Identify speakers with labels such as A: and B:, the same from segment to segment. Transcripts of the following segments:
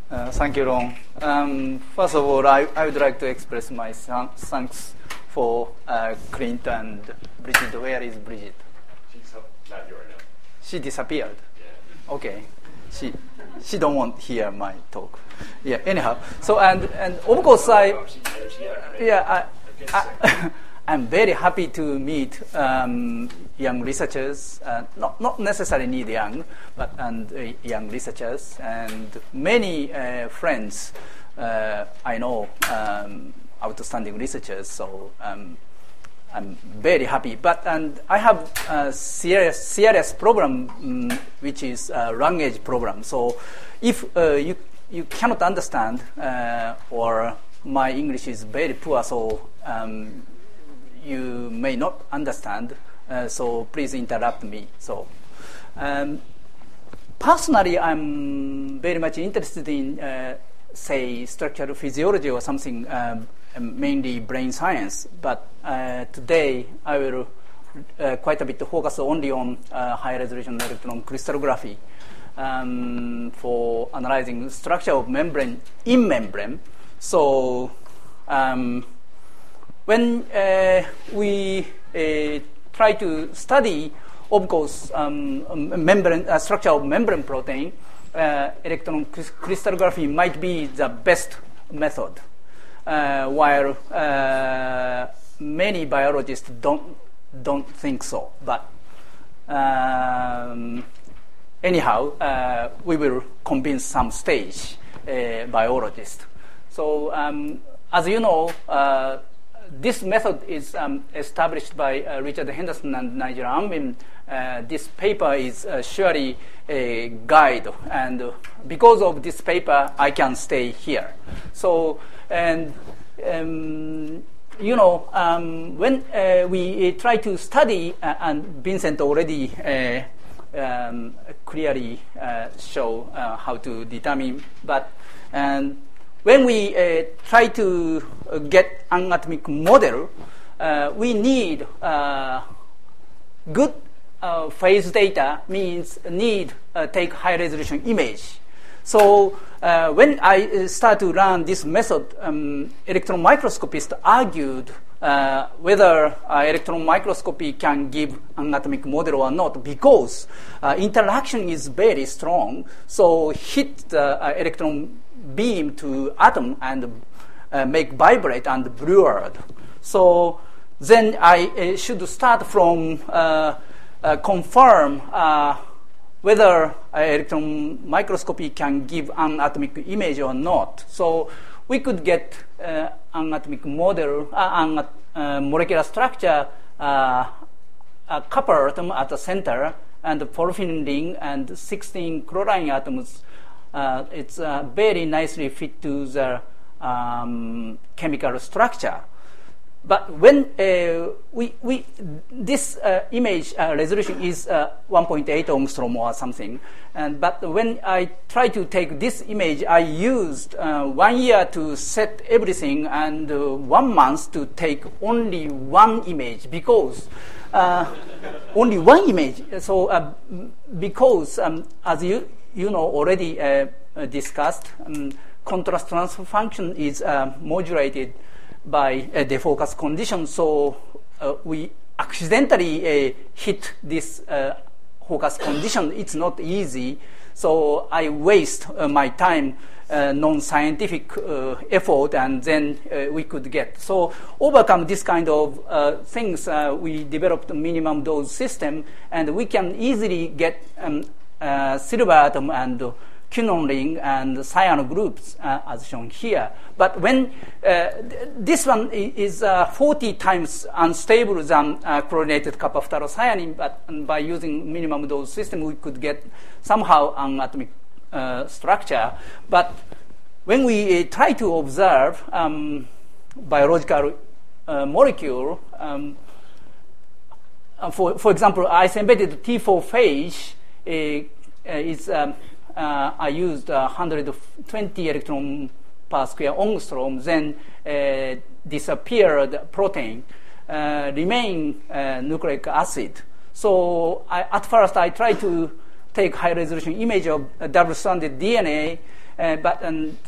A: Thank you, Ron. First of all, I would like to express my thanks for Clint and Bridget. Where is Bridget?
B: She's not here right now.
A: She disappeared.
B: Yeah.
A: Okay. She don't want to hear my talk. Yeah. Anyhow, so and of course I'm very happy to meet young researchers. Not necessarily young, but young researchers and many friends I know, outstanding researchers. So I'm very happy. But I have a serious problem, which is a language problem. So if you cannot understand or my English is very poor, so you may not understand, so please interrupt me. So, personally, I'm very much interested in, say, structural physiology or something, mainly brain science. But today, I will quite a bit focus only on high-resolution electron crystallography for analyzing structure of membrane in membrane. So, when we try to study, of course, membrane structure of membrane protein, electron crystallography might be the best method, while many biologists don't think so. But anyhow, we will convince some stage biologists. So, as you know, this method is established by Richard Henderson and Nigel Unwin. This paper is surely a guide, and because of this paper, I can stay here. So, and you know, when we try to study, and Vincent already clearly show how to determine, but when we try to get anatomic model, we need good phase data, means need take high resolution image. So when I start to run this method, electron microscopists argued whether electron microscopy can give anatomic model or not, because interaction is very strong. So hit the electron beam to atom and make vibrate and blurred. So then I should start from confirm whether electron microscopy can give an image or not. So we could get anatomic model, molecular structure, a copper atom at the center, and the porphyrin ring and 16 chlorine atoms. It's very nicely fit to the chemical structure. But when this image resolution is 1.8 angstrom or something, but when I try to take this image, I used 1 year to set everything and 1 month to take only one image, because only one image. So because as you know already discussed, contrast transfer function is modulated by defocus condition. So we accidentally hit this focus condition. It's not easy. So I waste my time, non-scientific effort, and then we could get. So overcome this kind of things, we developed a minimum dose system, and we can easily get silver atom and quinone ring and cyan groups, as shown here. But when this one is 40 times unstable than chlorinated kappa phthalocyanine, but by using minimum dose system, we could get somehow an atomic structure. But when we try to observe biological molecule, for example, ice-embedded T4 phage is I used 120 electron per square angstrom, then disappeared protein, remain nucleic acid. So at first I tried to take high resolution image of double-stranded DNA, but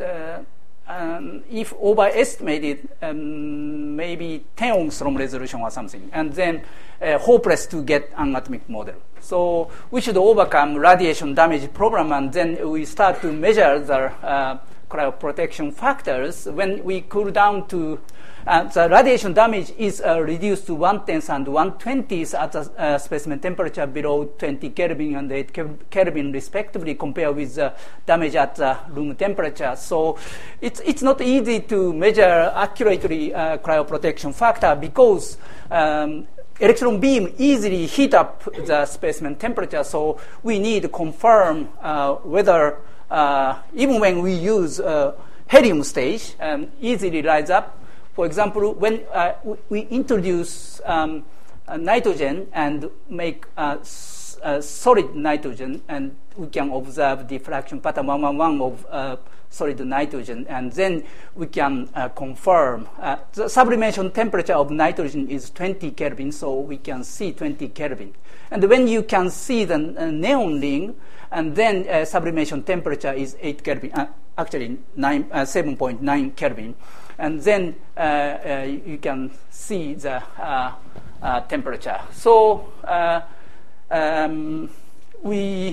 A: if overestimated, maybe 10 angstrom resolution or something, and then hopeless to get an atomic model. So we should overcome radiation damage problem, and then we start to measure the cryoprotection factors. When we cool down to the radiation damage is reduced to 1/10 and 1/20 at the specimen temperature below 20 Kelvin and 8 Kelvin respectively, compared with the damage at the room temperature. So it's not easy to measure accurately cryoprotection factor, because electron beam easily heat up the specimen temperature. So we need to confirm whether even when we use helium stage, easily rise up. For example, when we introduce nitrogen and make solid nitrogen, and we can observe diffraction pattern 111 of solid nitrogen, and then we can confirm the sublimation temperature of nitrogen is 20 Kelvin, so we can see 20 Kelvin. And when you can see the neon ring, and then sublimation temperature is 8 Kelvin, actually 7.9 Kelvin. And then you can see the temperature. So we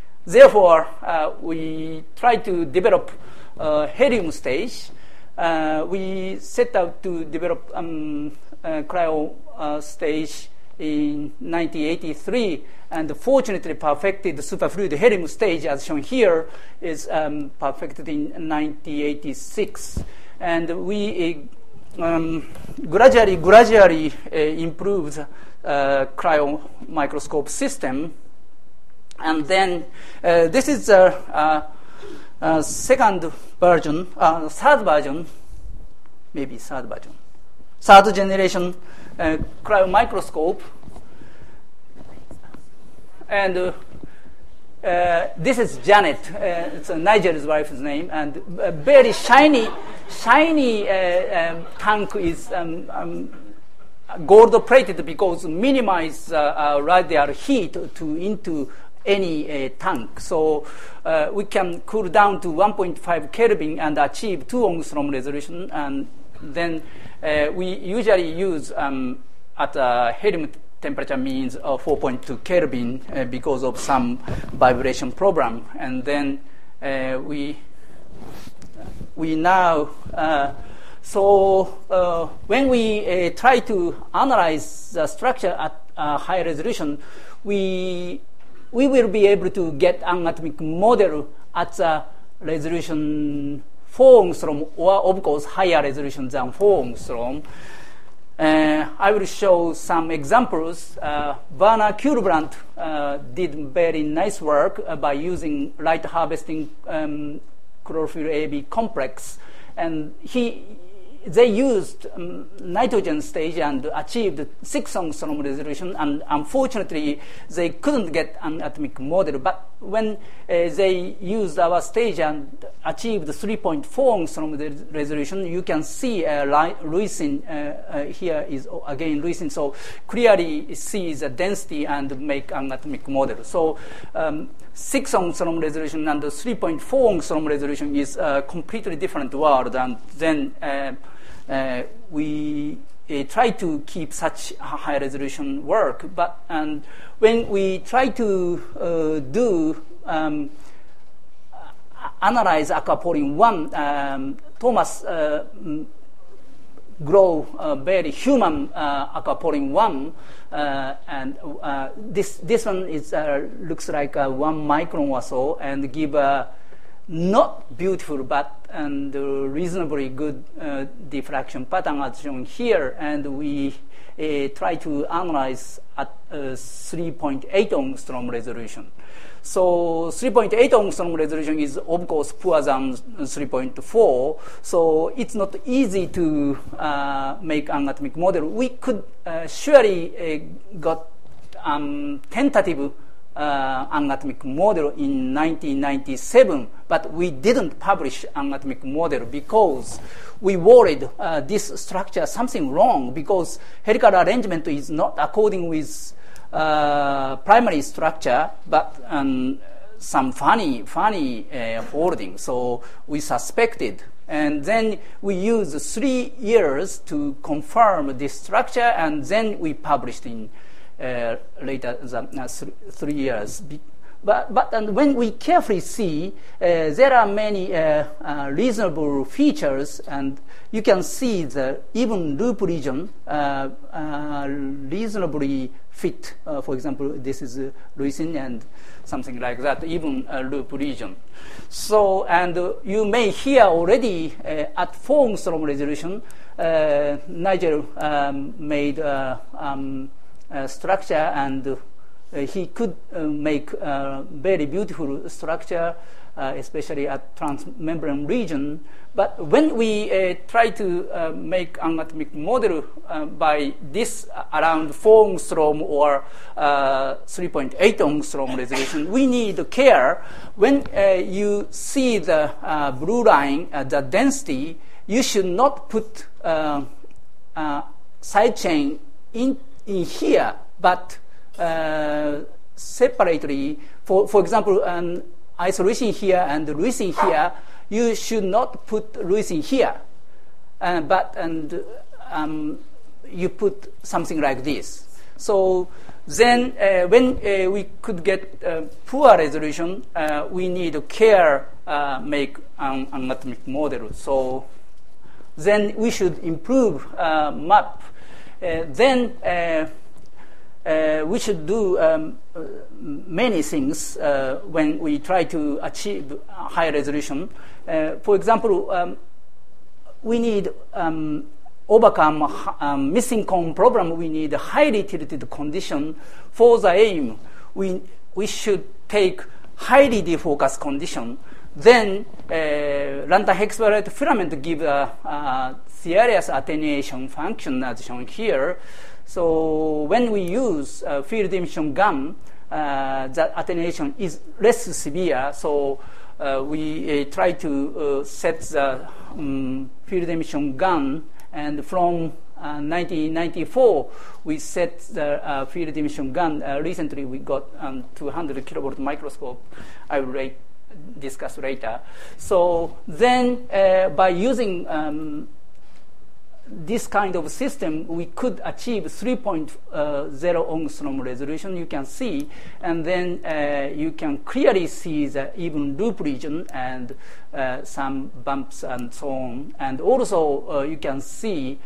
A: try to develop helium stage. We set out to develop cryo stage in 1983, and fortunately perfected the superfluid helium stage, as shown here, is perfected in 1986. And we gradually improved cryo microscope system. And then this is the third version, third generation cryo microscope. And this is Janet. It's Nigel's wife's name, and a very shiny tank is gold plated, because minimize radial heat into any tank. So we can cool down to 1.5 Kelvin and achieve 2 angstrom resolution. And then we usually use at helium temperature means 4.2 Kelvin because of some vibration problem. And then we now when we try to analyze the structure at high resolution, we will be able to get an atomic model at the resolution 4 angstrom, or of course higher resolution than 4 angstrom. I will show some examples. Werner Kuhlbrandt did very nice work by using light harvesting chlorophyll AB complex, and they used nitrogen stage and achieved 6 angstrom resolution, and unfortunately they couldn't get an atomic model. But when they used our stage and achieved 3.4 angstrom resolution, you can see leucine here is again leucine, so clearly see the density and make an atomic model. So 6 angstrom resolution and 3.4 angstrom resolution is a completely different world, and then we try to keep such high resolution work. But when we try to analyze aquaporin 1, Thomas grow very human aquaporin 1, and this one is looks like 1 micron or so, and give not beautiful but reasonably good diffraction pattern as shown here. And we try to analyze at 3.8 angstrom resolution. So 3.8 angstrom resolution is of course poorer than 3.4, so it's not easy to make an atomic model. We could surely got tentative an atomic model in 1997, but we didn't publish an atomic model because we worried this structure something wrong, because helical arrangement is not according with primary structure, but some funny holding. So we suspected. And then we used 3 years to confirm this structure, and then we published in later 3 years. But and when we carefully see, there are many reasonable features, and you can see the even loop region reasonably fit. For example, this is leucine and something like that, even a loop region. So, and you may hear already at 4 angstrom resolution, Nigel made a structure, and he could make a very beautiful structure, especially at transmembrane region. But when we try to make anatomic model by this around 4 angstrom or 3.8 angstrom resolution, we need care. When you see the blue line, the density, you should not put side chain in here, but separately. For example, isoleucine here and leucine here, you should not put leucine here, but you put something like this. So then when we could get poor resolution, we need to care make an anatomic model. So then we should improve map. Then we should do many things when we try to achieve high resolution. For example, we need overcome missing cone problem. We need a highly tilted condition. For the aim, we should take highly defocused condition. Then lantern hexavalent filament give a serious attenuation function as shown here. So when we use field emission gun, the attenuation is less severe. So we try to set the field emission gun, and from 1994 we set the field emission gun. Recently we got 200 kilovolt microscope. I will discuss later. So then by using this kind of system, we could achieve 3.0 angstrom resolution, you can see, and then you can clearly see the even loop region and some bumps and so on. And also you can see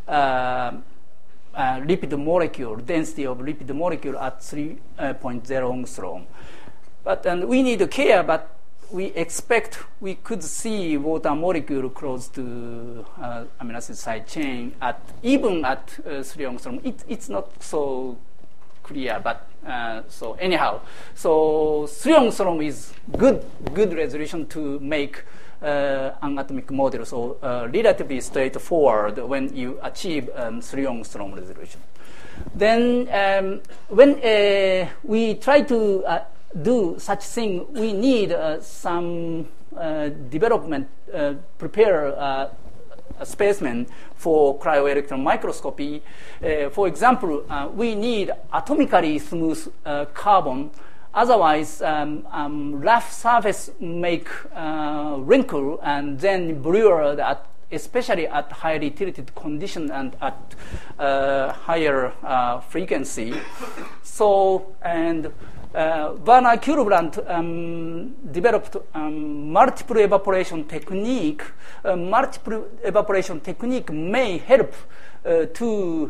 A: lipid molecule, density of lipid molecule at 3.0 angstrom. But we need to care, but we expect we could see water molecule close to amino acid side chain even at 3 angstrom. It's not so clear, but so anyhow, so 3 angstrom is good resolution to make anatomic model. So relatively straightforward when you achieve 3 angstrom resolution. Then when we try to do such thing, we need some development, prepare a specimen for cryo-electron microscopy. For example, we need atomically smooth carbon. Otherwise, rough surface make wrinkle and then blur, especially at highly tilted condition and at higher frequency. So, and Werner Kuhlbrand developed multiple evaporation technique. Multiple evaporation technique may help to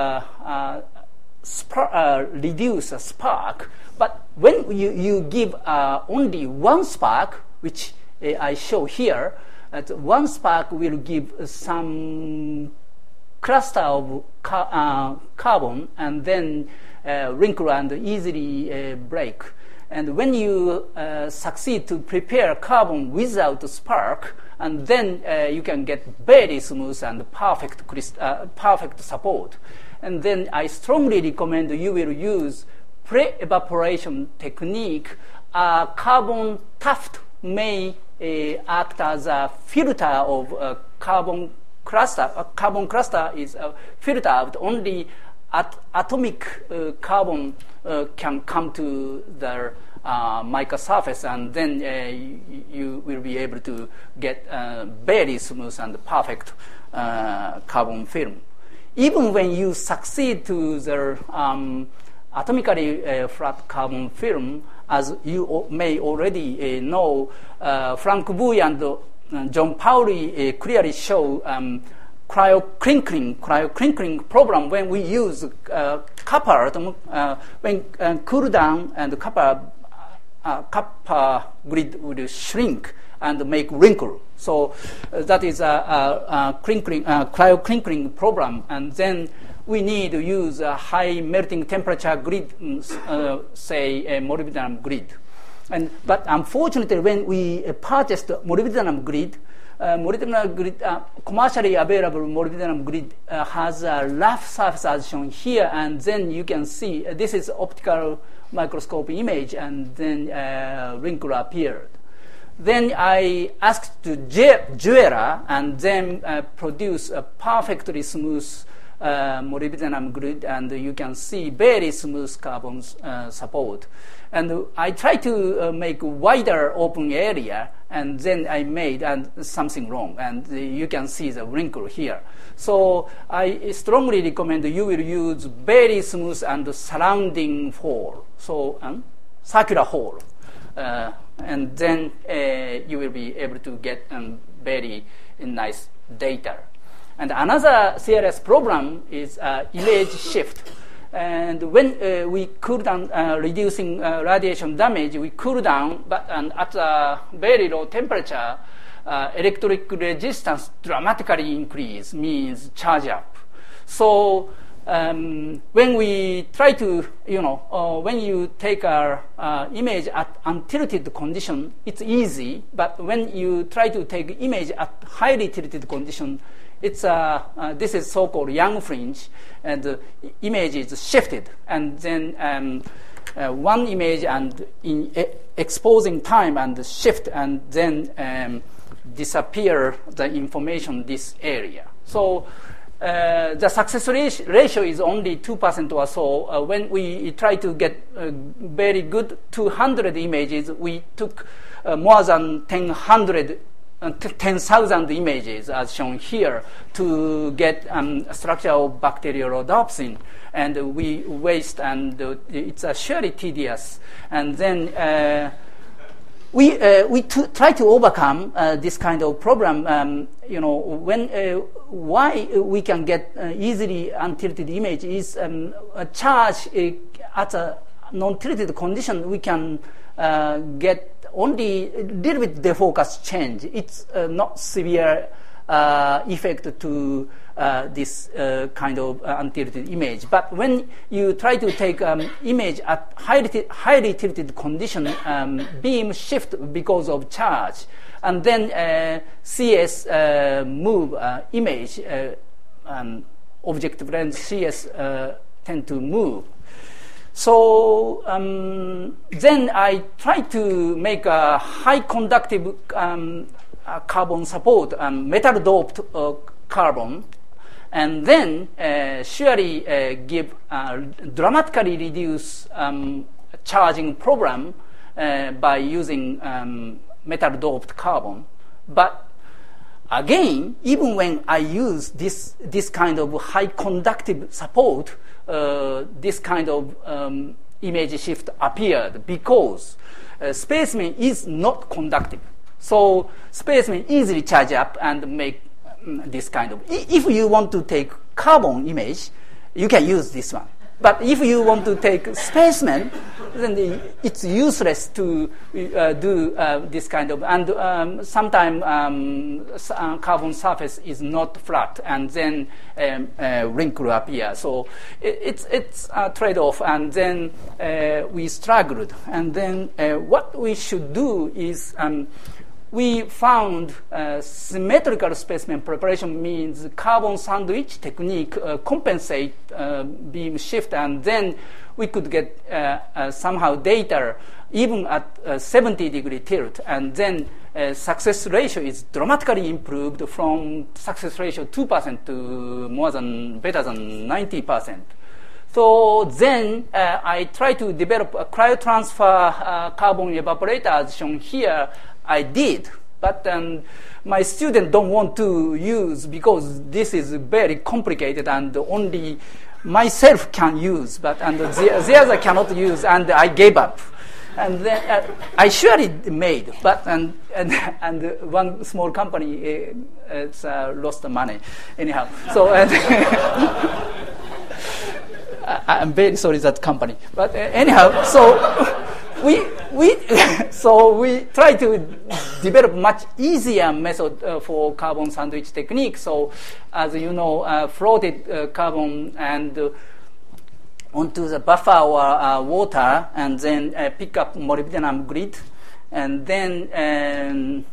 A: reduce a spark. But when you give only one spark, which I show here, one spark will give some cluster of carbon and then wrinkle and easily break. And when you succeed to prepare carbon without spark, and then you can get very smooth and perfect support. And then I strongly recommend you will use pre-evaporation technique. Carbon tuft may act as a filter of carbon cluster. Carbon cluster is a filter of only atomic carbon can come to the mica surface, and then you will be able to get very smooth and perfect carbon film. Even when you succeed to the atomically flat carbon film, as you may already know, Frank Bui and John Pauli clearly show cryo-crinkling problem when we use copper atom, when cool down, and copper grid would shrink and make wrinkle. So that is a cryo-crinkling problem, and then we need to use a high melting temperature grid, say a molybdenum grid. But unfortunately, when we purchased molybdenum grid, commercially available molybdenum grid has a rough surface as shown here, and then you can see this is optical microscope image, and then wrinkle appeared. Then I asked Juera, and then produce a perfectly smooth molybdenum grid, and you can see very smooth carbon support. And I tried to make wider open area, and then I made something wrong, and you can see the wrinkle here. So I strongly recommend you will use very smooth and surrounding hole, so circular hole, and then you will be able to get very nice data. And another serious problem is image shift. And when we cool down, reducing radiation damage, we cool down, but at a very low temperature, electric resistance dramatically increase, means charge up. So when we try to, when you take our image at untilted condition, it's easy, but when you try to take image at highly tilted condition, it's this is so-called Young fringe, and the image is shifted, and then one image and in exposing time and shift, and then disappear the information this area. So the success ratio is only 2% or so. When we try to get very good 200 images, we took more than 10,000 images, as shown here, to get structure of bacterial rhodopsin, and we waste, and it's surely tedious. And then we try to overcome this kind of problem. When why we can get easily untilted image is a charge at a non-tilted condition. We can get only a little bit defocus change. It's not severe effect to this kind of untilted image. But when you try to take image at highly tilted condition, beam shift because of charge, and then CS move image, objective lens CS tend to move. So then I try to make a high conductive carbon support, metal doped carbon, and then surely give dramatically reduce charging problem by using metal doped carbon. But again, even when I use this kind of high conductive support, this kind of image shift appeared because specimen is not conductive. So specimen easily charge up and make this kind of. If you want to take carbon image, you can use this one. But if you want to take specimen, then it's useless to do this kind of. And sometimes carbon surface is not flat, and then wrinkle appear. So it's a trade-off, and then we struggled. And then what we should do is we found symmetrical specimen preparation means carbon sandwich technique compensate beam shift, and then we could get somehow data even at 70-degree tilt, and then success ratio is dramatically improved from success ratio 2% to better than 90%. So then I try to develop a cryotransfer carbon evaporator as shown here. I did, but my students don't want to use because this is very complicated and only myself can use, but the other cannot use, and I gave up. And then I surely made, but and one small company it's lost the money anyhow. So I'm very sorry that company, but anyhow, so we try to develop much easier method for carbon sandwich technique. So as you know, floated carbon and onto the buffer or water, and then pick up molybdenum grit, and then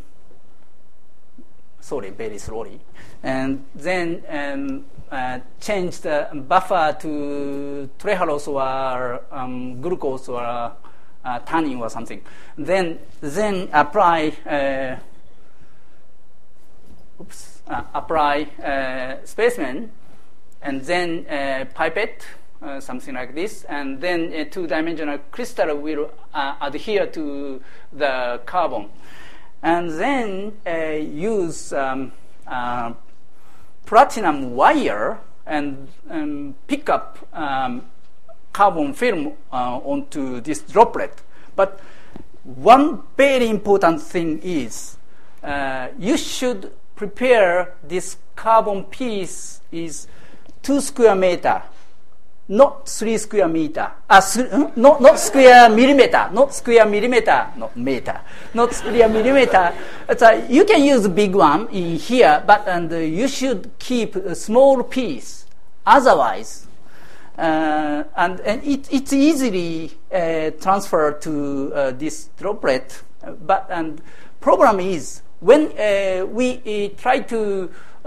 A: very slowly, and then change the buffer to trehalose or glucose or tannin or something. Then apply specimen, and then pipette. Something like this, and then a two-dimensional crystal will adhere to the carbon, and then use platinum wire and pick up carbon film onto this droplet. But one very important thing is you should prepare this carbon piece is 2 square meter. Not 3 square meter. Not square millimeter. Not square millimeter. Not meter. Not square millimeter. You can use a big one in here, but you should keep a small piece. Otherwise, and it's easily transferred to this droplet. But problem is when we try to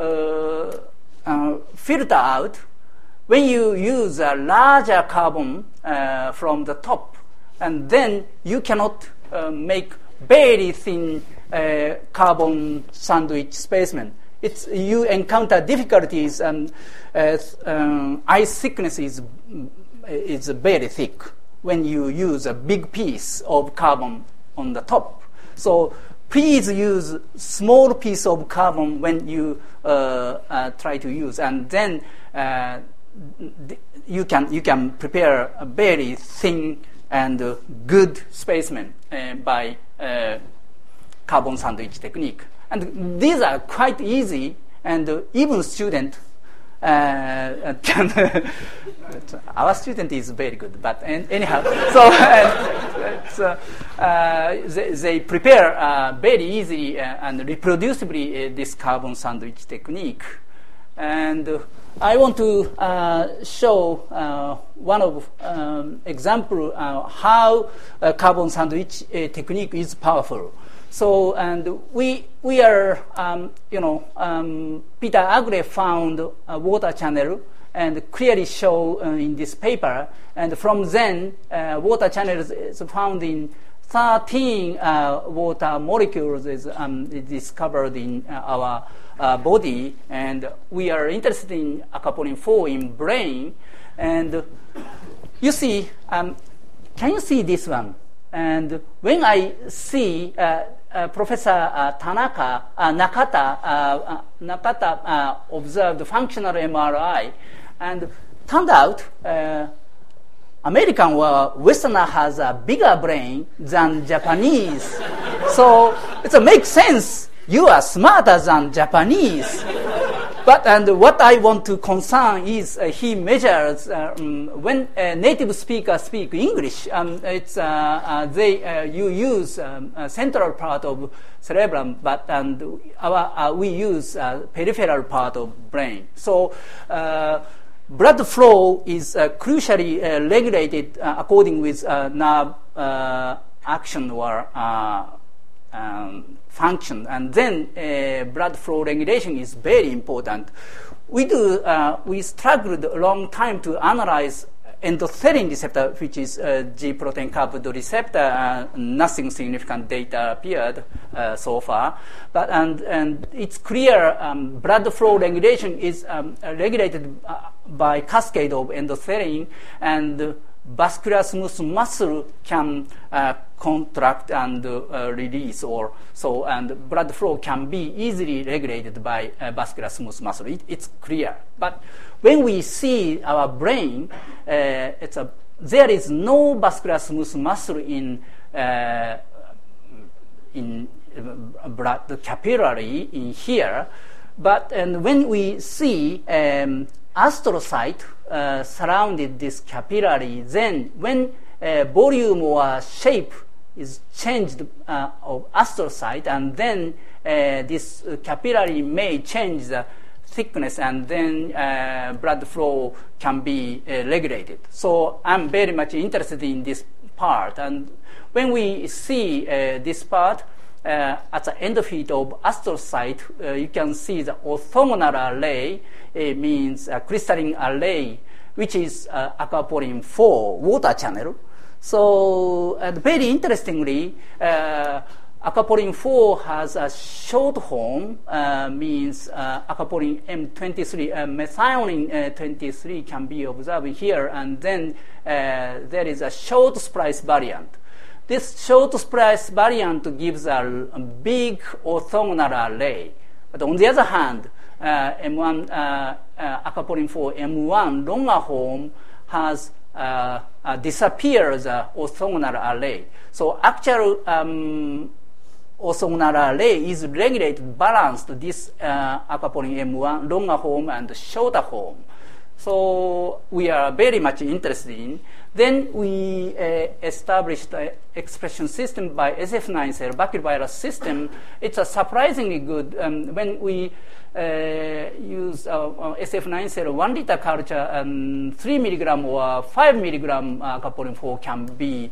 A: filter out. When you use a larger carbon from the top, and then you cannot make very thin carbon sandwich specimen. You encounter difficulties, and ice thickness is very thick when you use a big piece of carbon on the top. So please use small piece of carbon when you try to use, and then you can prepare a very thin and good specimen by carbon sandwich technique. And these are quite easy, and even student can. Our student is very good, but anyhow, so they prepare very easily and reproducibly this carbon sandwich technique. And I want to show one of example how carbon sandwich technique is powerful. So, and we are, Peter Agre found a water channel and clearly show in this paper. And from then, water channels is found in 13 water molecules is discovered in our body, and we are interested in acapulin 4 in brain. And you see, can you see this one? And when I see Professor Nakata observed functional MRI, and turned out American or Westerner has a bigger brain than Japanese. So it makes sense. You are smarter than Japanese. But what I want to concern is he measures when a native speaker speak English. You use central part of cerebrum, but we use peripheral part of brain. So blood flow is crucially regulated according with nerve action or function, and then blood flow regulation is very important. We struggled a long time to analyze endothelin receptor, which is G protein coupled receptor, nothing significant data appeared so far. But and it's clear blood flow regulation is regulated by cascade of endothelin, and vascular smooth muscle can contract and release, or so, and blood flow can be easily regulated by vascular smooth muscle. It's clear. But when we see our brain, there is no vascular smooth muscle in blood capillary in here. But and when we see astrocyte surrounded this capillary, then when volume or shape is changed of astrocyte, and then this capillary may change the thickness, and then blood flow can be regulated. So I'm very much interested in this part. And when we see this part, at the end feet of astrocyte, you can see the orthogonal array. Means a crystalline array, which is aquaporin 4 water channel. So very interestingly, aquaporin 4 has a short home, means aquaporin M23, methionine 23 can be observed here, and then there is a short splice variant. This short splice variant gives a big orthogonal array. But on the other hand, M1 aquaporin 4 M1 longer home has disappears orthogonal array. So actual orthogonal array is regulated, balanced, this aquaporin M1 longer home and shorter home. So we are very much interested in. Then we established an expression system by SF9 cell, baculovirus system. It's a surprisingly good. When we use SF9 cell 1 liter culture, 3 milligram or 5 milligram aquaporin 4 can be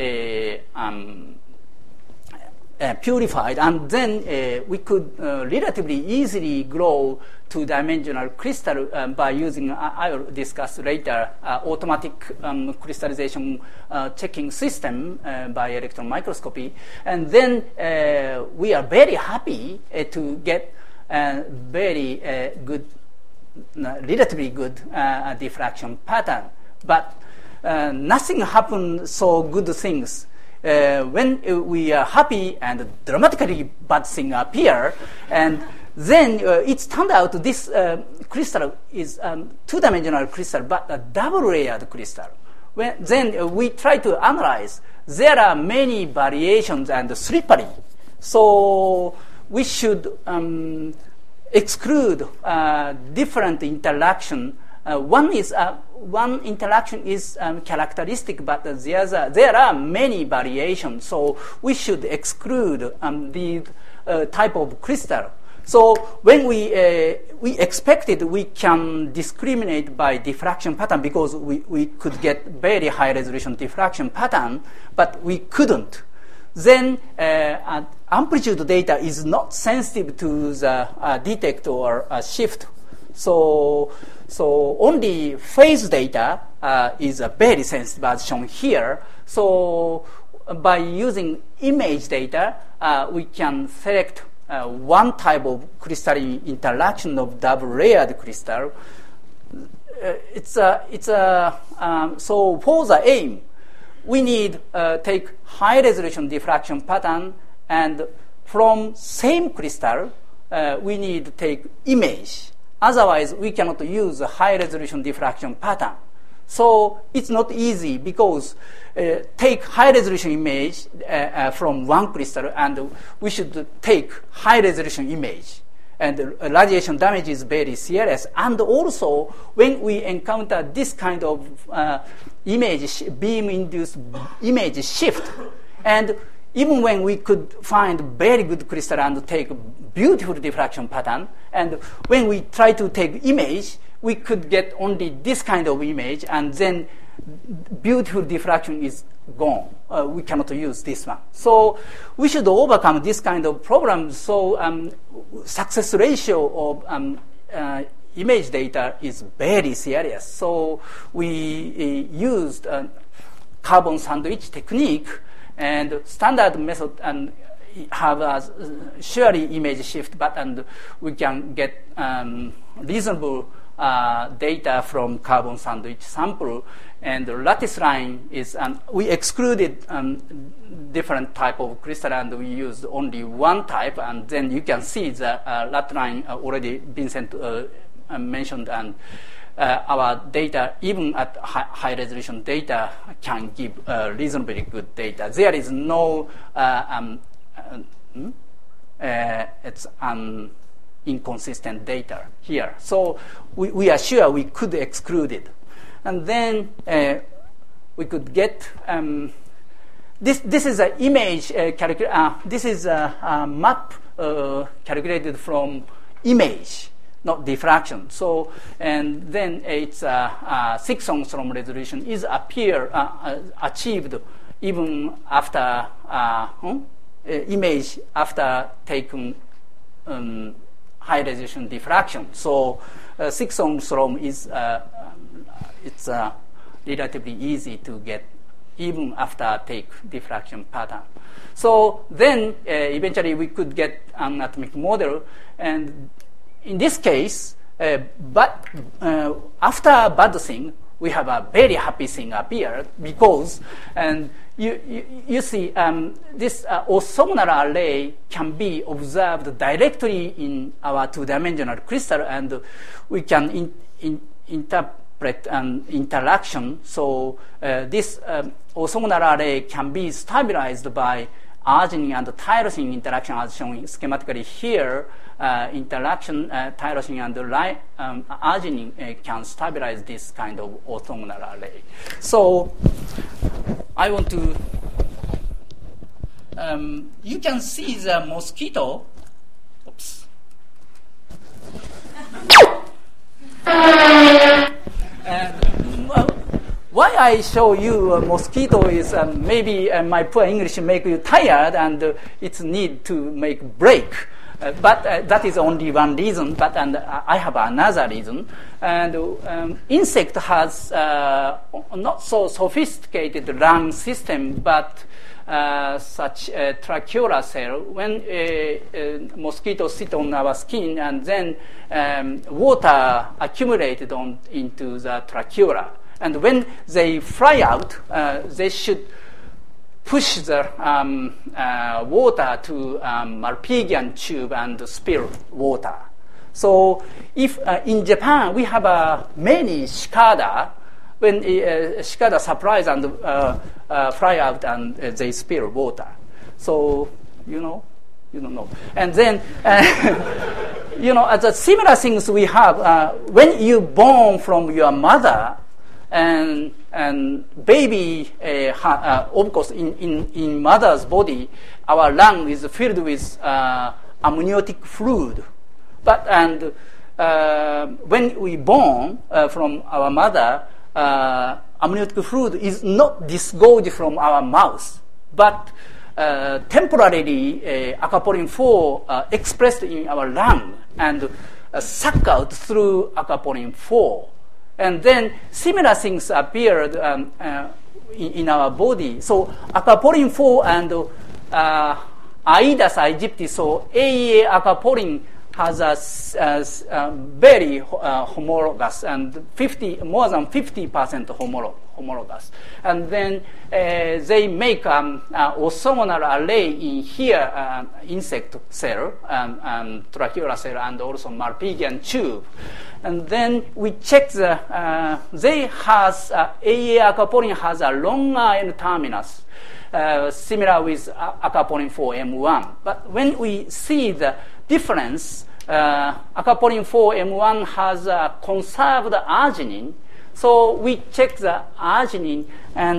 A: purified, and then we could relatively easily grow two-dimensional crystal by using, I will discuss later, automatic crystallization checking system by electron microscopy. And then we are very happy to get very good, relatively good diffraction pattern. But nothing happened so good things. When we are happy and dramatically bad thing appear, and then it turned out this crystal is two-dimensional crystal, but a double-layered crystal. Then we try to analyze. There are many variations and slippery. So we should exclude different interaction. One interaction is characteristic, but there are many variations. So we should exclude the type of crystal. So when we expected we can discriminate by diffraction pattern, because we could get very high resolution diffraction pattern, but we couldn't. Then amplitude data is not sensitive to the detect or shift. So only phase data is very sensitive, as shown here. So by using image data, we can select one type of crystalline interaction of double-layered crystal. So for the aim, we need take high-resolution diffraction pattern, and from same crystal, we need to take image. Otherwise, we cannot use a high-resolution diffraction pattern. So it's not easy, because take high-resolution image from one crystal, and we should take high-resolution image. And radiation damage is very serious. And also, when we encounter this kind of beam-induced image shift, and even when we could find very good crystal and take beautiful diffraction pattern, and when we try to take image, we could get only this kind of image, and then beautiful diffraction is gone. We cannot use this one. So we should overcome this kind of problem. So success ratio of image data is very serious. So we used carbon sandwich technique and standard method and have a surely image shift, but and we can get reasonable data from carbon sandwich sample. And the lattice line is, we excluded different type of crystal, and we used only one type. And then you can see the lattice line already Vincent mentioned, and our data, even at high resolution data, can give reasonably good data. There is no it's inconsistent data here. So we are sure we could exclude it. And then we could get this is an image this is a map calculated from image, not diffraction. So and then it's 6 angstrom resolution is achieved even after image after taking high resolution diffraction. So 6 angstrom is it's relatively easy to get even after take diffraction pattern. So then eventually we could get an atomic model, and in this case, but after bad thing, we have a very happy thing appeared, because and you see this orthogonal array can be observed directly in our two-dimensional crystal, and we can interpret an interaction. So this orthogonal array can be stabilized by arginine and tyrosine interaction, as shown schematically here. Interaction, tyrosine and arginine can stabilize this kind of orthogonal array. So I want to, you can see the mosquito. Oops. Why I show you a mosquito is maybe my poor English make you tired, and it's need to make break. But that is only one reason. But I have another reason. And insect has not so sophisticated lung system, but such a tracheolar cell. When mosquitoes sit on our skin, and then water accumulated into the tracheola. And when they fly out, they should push the water to Malpighian tube and spill water. So if in Japan we have many cicada, when cicada surprise and fly out and they spill water. So you don't know. And then the similar things we have when you born from your mother. And baby, of course, in mother's body, our lung is filled with amniotic fluid. But when we born from our mother, amniotic fluid is not disgorged from our mouth, but temporarily aquaporin 4 expressed in our lung and sucked out through aquaporin 4. And then similar things appeared in our body. So aquaporin 4 and Aedes aegypti, so AEA aquaporin has a very homologous, and more than 50% homologous. And then they make orthogonal array in here, insect cell and tracheolar cell, and also Malpighian tube. And then we check they has AEA aquaporin has a longer N terminus, similar with aquaporin 4 M1. But when we see the difference, aquaporin 4 M1 has a conserved arginine. So we check the arginine and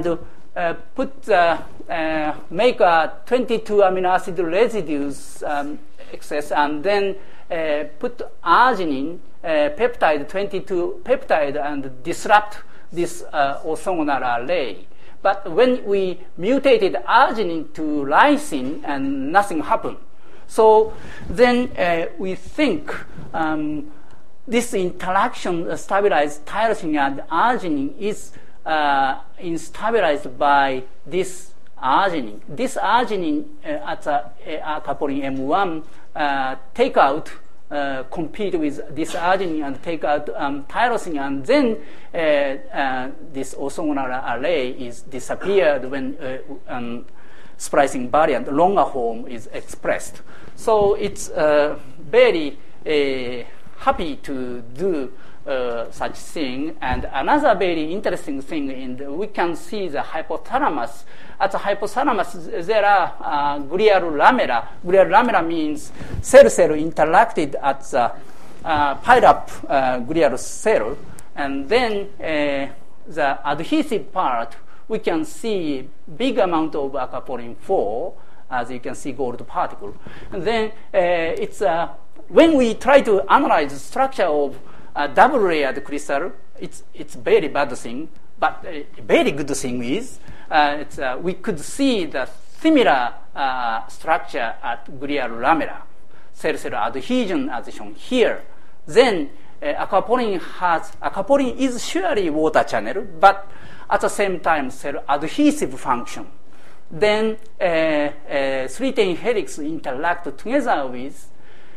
A: make a 22 amino acid residues excess, and then put arginine peptide 22 peptide and disrupt this orthogonal array. But when we mutated arginine to lysine, and nothing happened. So then we think this interaction stabilized tyrosine and arginine is stabilized by this arginine. This arginine at aquaporin M1 take out, compete with this arginine and take out tyrosine, and then this orthogonal array is disappeared when splicing variant longer form is expressed. So it's very happy to do such thing. And another very interesting thing, we can see the hypothalamus. At the hypothalamus, there are glial lamella. Glial lamella means cell-cell interacted at the pile-up glial cell. And then the adhesive part, we can see big amount of aquaporin 4, as you can see gold particle. And then it's when we try to analyze the structure of a double-layered crystal, it's very bad thing. But a very good thing is we could see the similar structure at glial lamella, cell-cell adhesion as shown here. Then aquaporin is surely water channel, but at the same time cell adhesive function. Then 3-10 helix interact together with,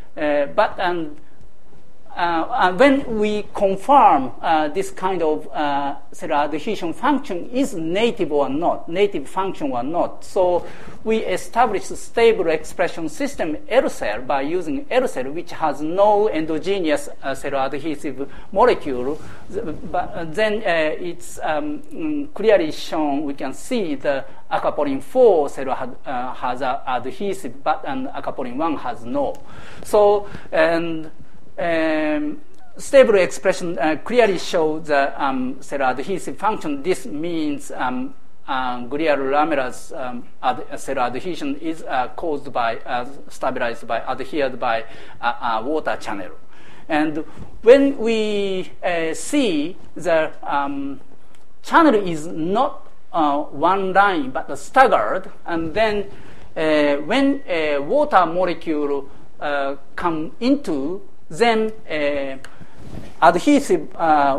A: when we confirm this kind of cell adhesion function is native or not, native function or not, so we establish a stable expression system L cell by using L cell, which has no endogenous cell adhesive molecule. But then it's clearly shown. We can see the aquaporin 4 cell has a adhesive, but aquaporin 1 has no. So stable expression clearly shows the cell adhesive function. This means glial lamella's cell adhesion is caused by, stabilized by, adhered by a water channel. And when we see the channel is not one line but staggered, and then when a water molecule come into, then adhesive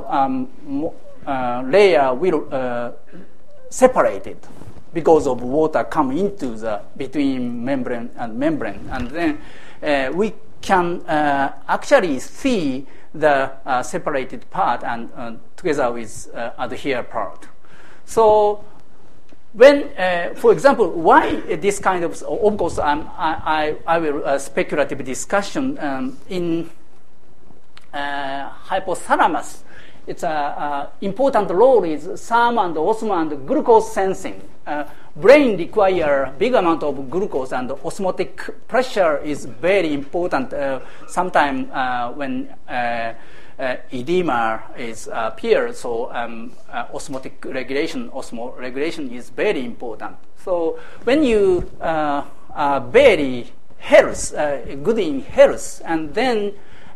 A: layer will separate it because of water come into the between membrane and membrane, and then we can actually see the separated part and together with adhere part. So when, for example, why this kind of course, I will speculative discussion in hypothalamus. It's a important role is SAM and osmo and glucose sensing. Brain require big amount of glucose, and osmotic pressure is very important. Sometimes when edema is appear, so osmotic regulation, osmoregulation is very important. So when you are very health, good in health, and then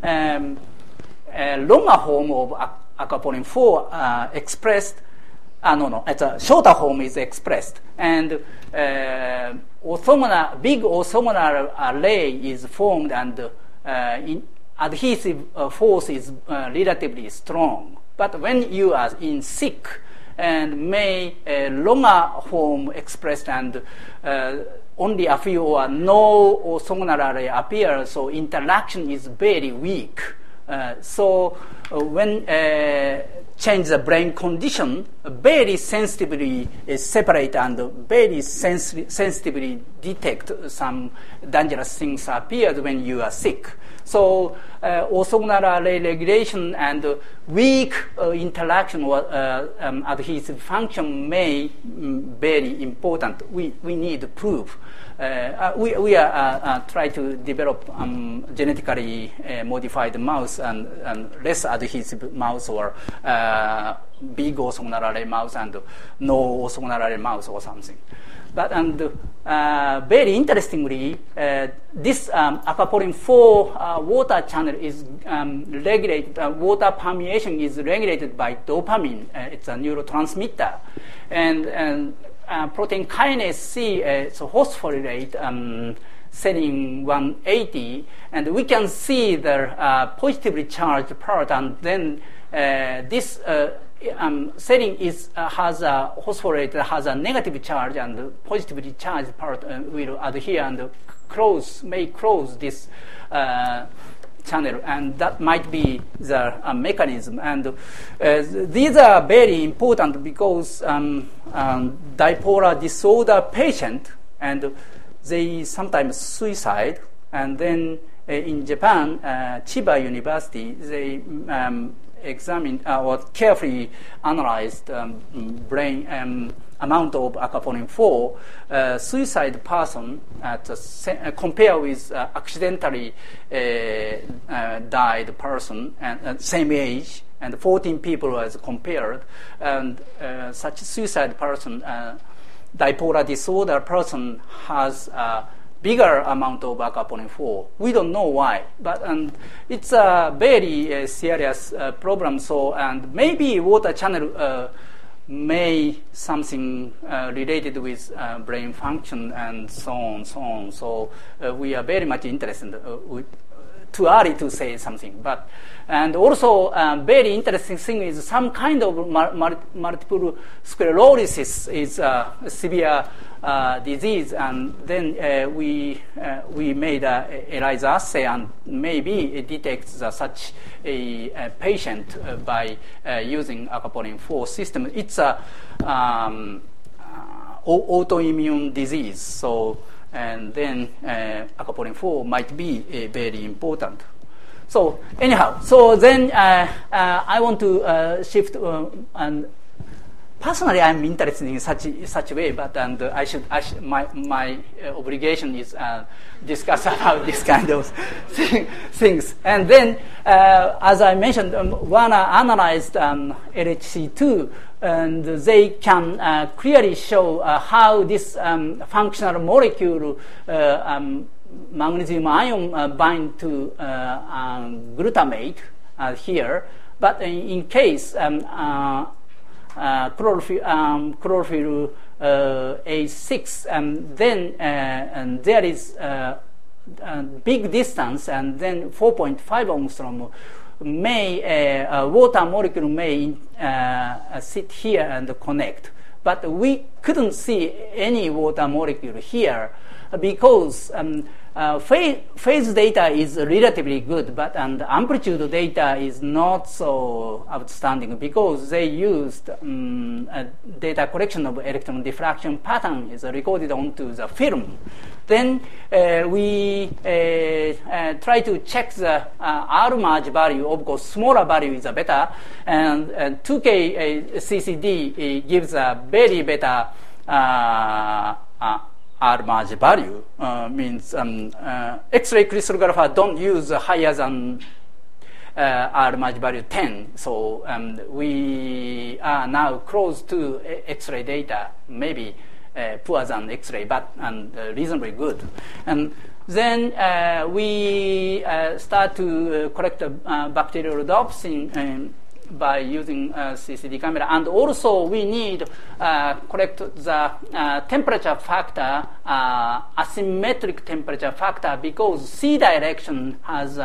A: longer form of aquaporin 4 expressed, it's a shorter form is expressed, and orthogonal, big orthogonal array is formed, and adhesive force is relatively strong. But when you are in sick and may longer form expressed and only a few or no orthogonal array appear, so interaction is very weak. So when change the brain condition, very sensitively separate and very sensitively detect some dangerous things appeared when you are sick. So orthogonal array regulation and weak interaction or adhesive function may very important. We need proof. We are try to develop genetically modified mouse and less adhesive mouse, or big orthogonal array mouse and no orthogonal array mouse or something. But very interestingly, this aquaporin 4 water channel is regulated. Water permeation is regulated by dopamine. It's a neurotransmitter, and protein kinase C, so phosphorylate setting 180, and we can see the positively charged part, and then this setting has a phosphorate that has a negative charge, and the positively charged part will adhere and may close this channel, and that might be the mechanism. And these are very important because bipolar disorder patient, and they sometimes suicide. And then in Japan, Chiba University, they examined or carefully analyzed brain amount of aquaporin 4 suicide person compare with accidentally died person and same age, and 14 people was compared, and such suicide person, bipolar disorder person, has a bigger amount of aquaporin 4. We don't know why, but it's a very serious problem. So, and maybe water channel may something related with brain function and so on. So we are very much interested. Too early to say something, but and also very interesting thing is some kind of multiple sclerosis is a severe disease, and then we made a ELISA assay, and maybe it detects such a patient by using aquaporin 4 system. It's a autoimmune disease, so. And then aquaporin 4 might be very important. So anyhow, so then I want to shift, and personally I'm interested in such way, but I should my obligation is discuss about this kind of things. And then as I mentioned, Warner analyzed LHC2. And they can clearly show how this functional molecule, magnesium ion, bind to glutamate here. But in case chlorophyll A6, then and there is a big distance, and then 4.5 angstrom. Water molecule may sit here and connect, but we couldn't see any water molecule here because phase data is relatively good, but amplitude data is not so outstanding because they used data collection of electron diffraction pattern is recorded onto the film. Then we try to check the R-Marge value. Of course, smaller value is better, and 2K CCD gives a very better R-Marge value. Means X-ray crystallographer don't use higher than R-Marge value 10. So we are now close to X-ray data, maybe poor than X-ray, but reasonably good. And then we start to collect bacterial dopsin by using CCD camera, and also we need collect the temperature factor, asymmetric temperature factor, because C direction has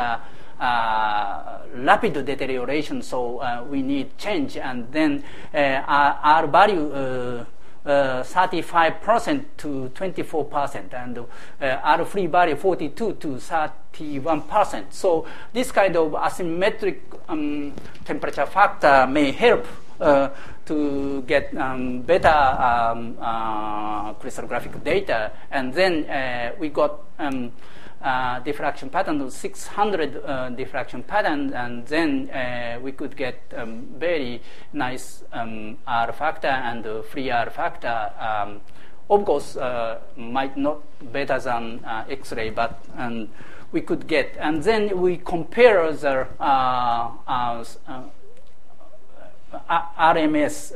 A: rapid deterioration, so we need change, and then R value 35% to 24%, and R-free value 42 to 31%. So this kind of asymmetric temperature factor may help to get better crystallographic data. And then we got diffraction pattern of 600 diffraction pattern, and then we could get very nice R factor and free R factor. Of course, might not better than X-ray, but we could get. And then we compare the RMS.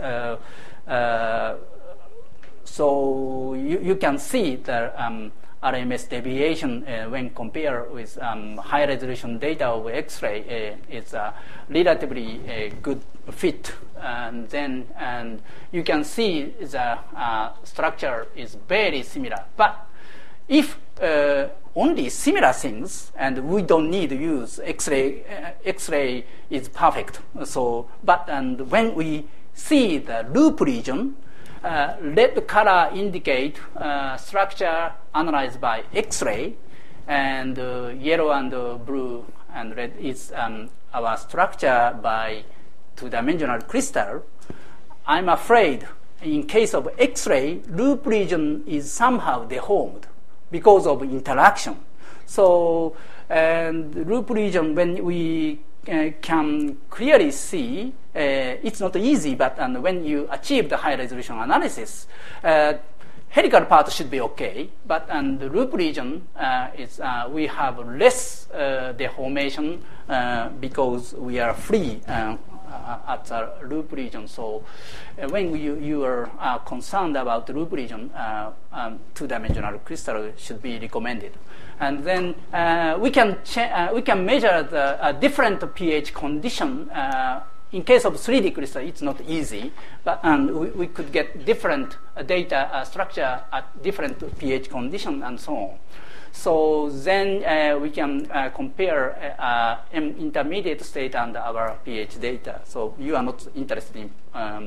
A: So you can see the RMS deviation when compared with high resolution data of X-ray. It's a relatively good fit, and then you can see the structure is very similar. But if only similar things, and we don't need to use X-ray. X-ray is perfect. So, and when we see the loop region, red color indicate structure analyzed by X-ray, and yellow and blue and red is our structure by two-dimensional crystal. I'm afraid in case of X-ray, loop region is somehow deformed because of interaction. So, and loop region, when we can clearly see, it's not easy, but when you achieve the high resolution analysis, helical part should be okay, but the loop region is we have less deformation because we are free at the loop region. So when you are concerned about the loop region, two-dimensional crystal should be recommended. And then we can measure the different pH condition. In case of 3D crystal, it's not easy, but we could get different data structure at different pH condition and so on. So then we can compare intermediate state and our pH data. So you are not interested in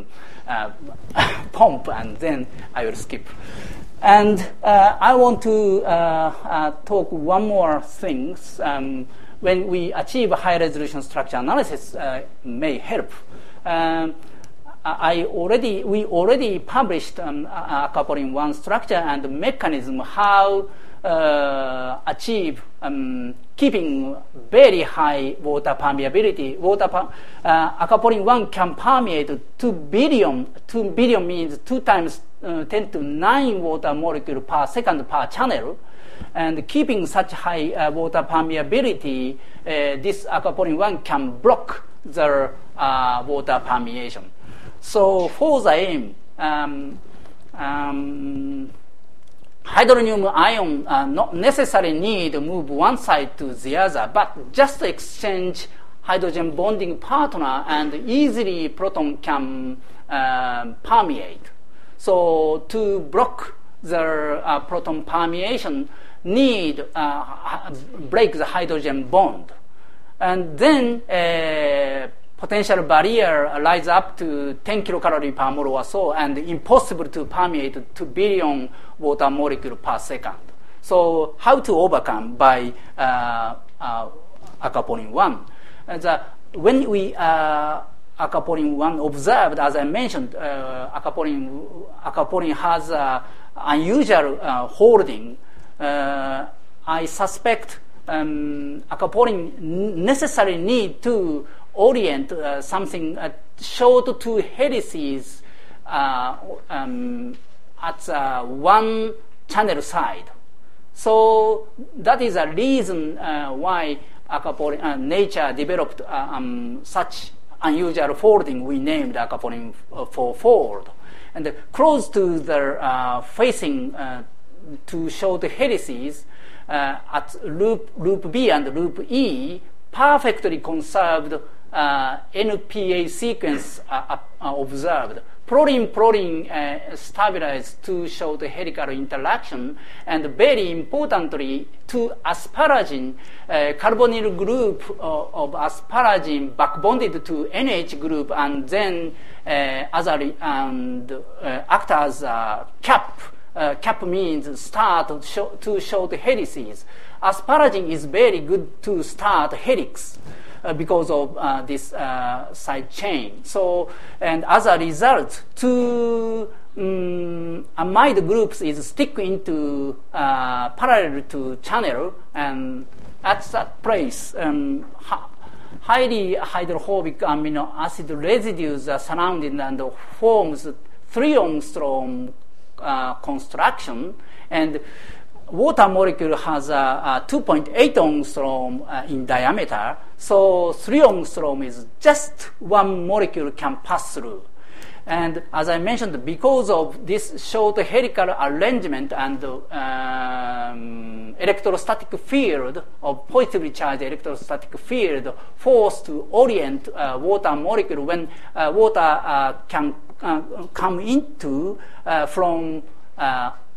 A: pump, and then I will skip. And I want to talk one more thing. When we achieve high resolution structure analysis, may help. We already published aquaporin 1 structure and mechanism how achieve keeping very high water permeability. Aquaporin 1 can permeate 2 billion. 2 billion means 2 times 10 to 9 water molecule per second per channel. And keeping such high water permeability, this aquaporin 1 can block the water permeation. So for the aim, hydronium ion not necessarily need to move one side to the other, but just exchange hydrogen bonding partner, and easily proton can permeate. So to block the proton permeation, need break the hydrogen bond, and then potential barrier rise up to 10 kilocalorie per mole or so, and impossible to permeate 2 billion water molecule per second. So how to overcome by aquaporin 1? When we aquaporin 1 observed, as I mentioned, aquaporin has unusual holding. I suspect aquaporin necessarily need to orient something short to helices at one channel side. So that is a reason why aquaporin nature developed such unusual folding. We named aquaporin 4 fold, and close to the facing to show the helices at loop B and loop E, perfectly conserved NPA sequence observed. Proline stabilized to show the helical interaction, and very importantly, to asparagine, carbonyl group of asparagine back bonded to NH group, and then act as a cap. Cap means start to show the helices. Asparagine is very good to start helix because of this side chain. So, and as a result, two amide groups is stick into parallel to channel, and at that place, highly hydrophobic amino acid residues are surrounded and forms 3 angstrom construction, and water molecule has a 2.8 angstrom in diameter, so 3 angstrom is just one molecule can pass through. And as I mentioned, because of this short helical arrangement and electrostatic field of positively charged electrostatic field force to orient water molecule when water can come into from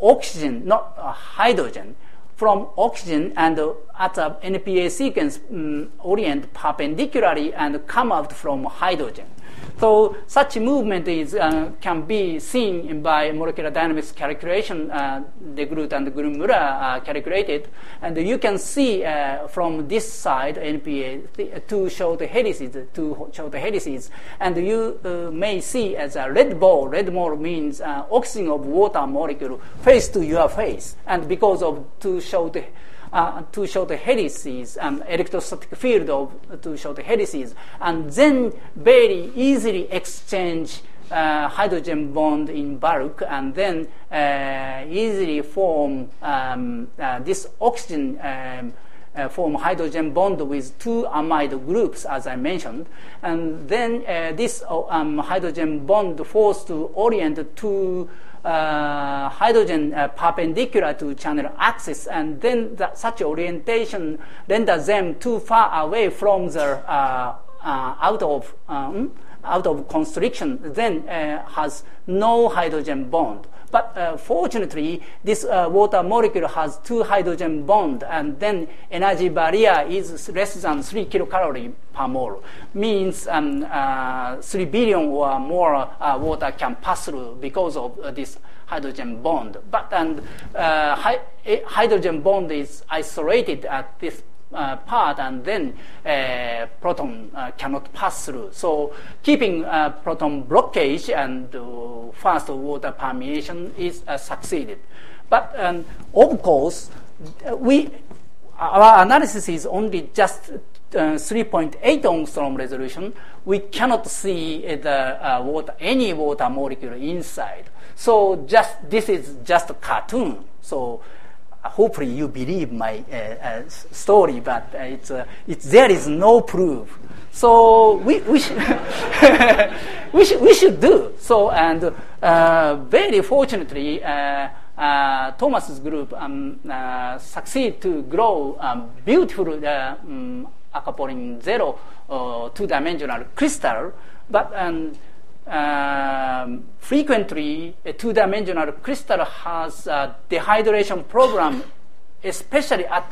A: oxygen, not hydrogen, from oxygen and at the NPA sequence orient perpendicularly and come out from hydrogen. So such movement is can be seen by molecular dynamics calculation. De Groot and Grunmüller calculated, and you can see from this side NPA two short helices, and you may see as a red ball. Red ball means oxygen of water molecule face to your face, and because of two short helices, electrostatic field of two short helices, and then very easily exchange hydrogen bond in bulk, and then easily form this oxygen form hydrogen bond with two amide groups, as I mentioned, and then this hydrogen bond forced to orient to hydrogen perpendicular to channel axis, and then such orientation renders them too far away from the out of constriction, then has no hydrogen bond. But fortunately, this water molecule has two hydrogen bond, and then energy barrier is less than 3 kilocalorie per mole. Means 3 billion or more water can pass through because of this hydrogen bond. But hydrogen bond is isolated at this part, and then proton cannot pass through. So keeping proton blockage and fast water permeation is succeeded. But of course, our analysis is only just 3.8 angstrom resolution. We cannot see any water molecule inside. So this is just a cartoon. So hopefully you believe my story, but there is no proof. So we should do so. And very fortunately, Thomas's group succeed to grow beautiful aquaporin 0 two-dimensional crystal, but frequently a two-dimensional crystal has a dehydration problem, especially at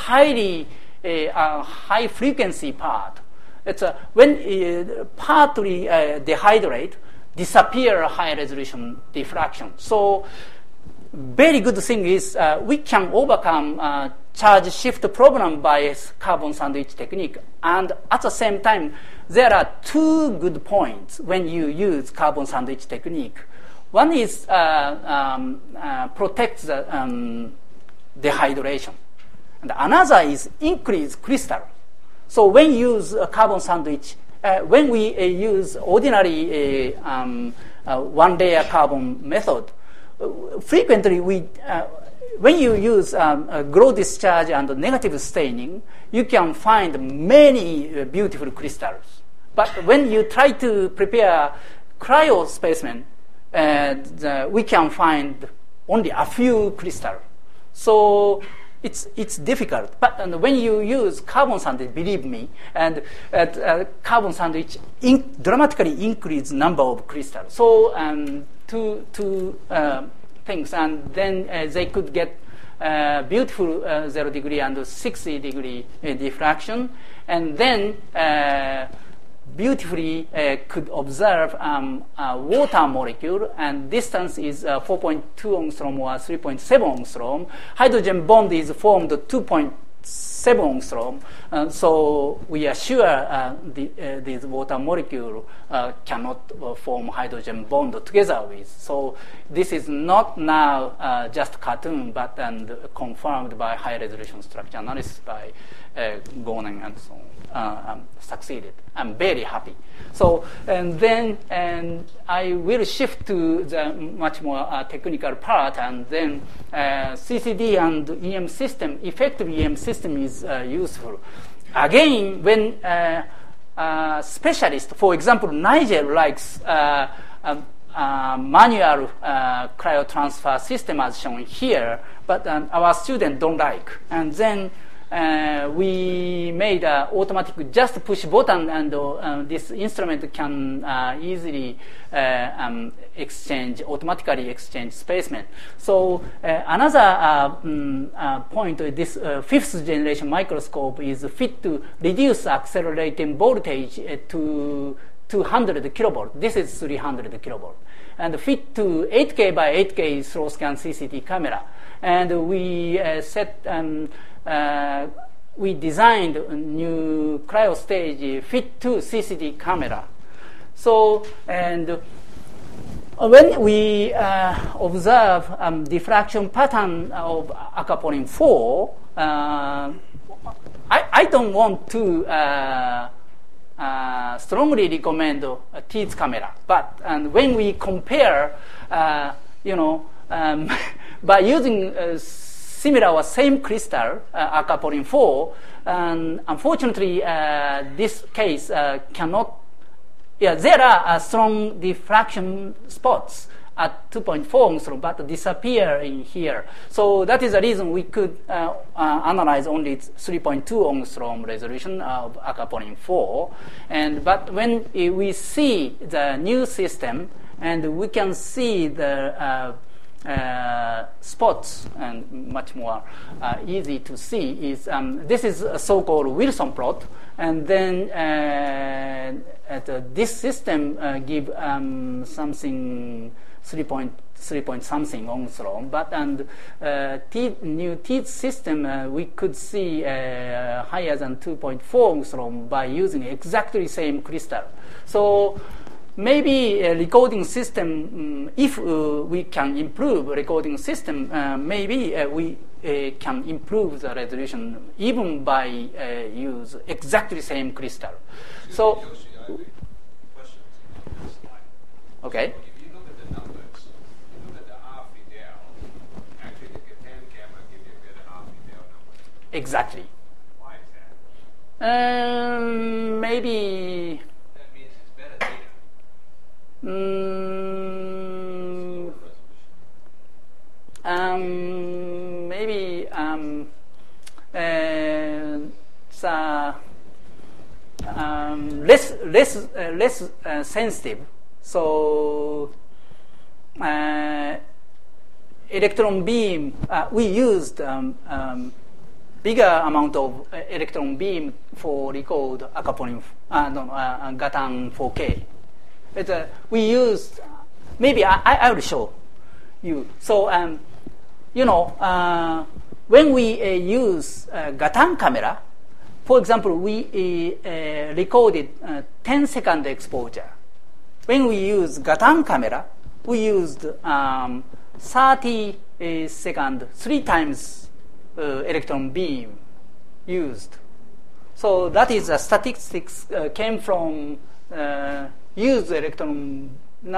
A: high frequency part. It's when partly dehydrate, disappear high resolution diffraction. So very good thing is we can overcome charge shift problem by carbon sandwich technique, and at the same time there are two good points when you use carbon sandwich technique. One is protects the dehydration, and another is increase crystal. So when you use a carbon sandwich, when we use ordinary one layer carbon method, frequently when you use glow discharge and negative staining, you can find many beautiful crystals. But when you try to prepare cryo specimen, we can find only a few crystals. So it's difficult. But when you use carbon sandwich, believe me, and carbon sandwich dramatically increase number of crystals. So two things, and then they could get beautiful 0 degree and 60 degree diffraction, and then beautifully could observe a water molecule, and distance is 4.2 angstrom or 3.7 angstrom. Hydrogen bond is formed 2.7 angstrom. So we are sure this water molecule cannot form hydrogen bond together with. So this is not now just cartoon, but confirmed by high resolution structure analysis by Gonen and so on. Succeeded. I'm very happy. So and I will shift to the much more technical part, and then CCD and EM system, effective EM system is useful. Again, when specialist, for example, Nigel likes manual cryotransfer system as shown here, but our students don't like. And then we made an automatic just push button, and this instrument can easily automatically exchange spacemen. So another point, this fifth generation microscope is fit to reduce accelerating voltage to 200 kilovolt. This is 300 kilovolt. And fit to 8K by 8K slow scan CCD camera. And we we designed a new cryo stage fit to CCD camera. So, and when we observe diffraction pattern of aquaporin 4, I don't want to strongly recommend TEEDS camera, but when we compare, by using similar or same crystal, aquaporin 4, unfortunately, this case cannot. Yeah, there are strong diffraction spots at 2.4 angstrom, but disappear in here. So that is the reason we could analyze only 3.2 angstrom resolution of aquaporin 4. But when we see the new system, and we can see the spots, and much more easy to see is this is a so-called Wilson plot, and then this system give something 3 point something angstrom, but new TEEDS system we could see higher than 2.4 angstrom by using exactly same crystal. So maybe a recording system, if we can improve recording system, maybe we can improve the resolution even by use exactly same crystal. So, okay.
C: If you look at the numbers, you look at the R-Fidel, actually the Gatan camera gives you a better R-Fidel number.
A: Exactly.
C: Why is that?
A: Maybe.
C: That means it's better data.
A: Maybe less sensitive. So electron beam, we used bigger amount of electron beam for record aquaporin, Gatan 4K. But we used, maybe I will show you. So when we use Gatan camera, for example, we recorded 10-second exposure. When we use Gatan camera, we used 30 second, 3 times electron beam used. So that is statistics came from used electron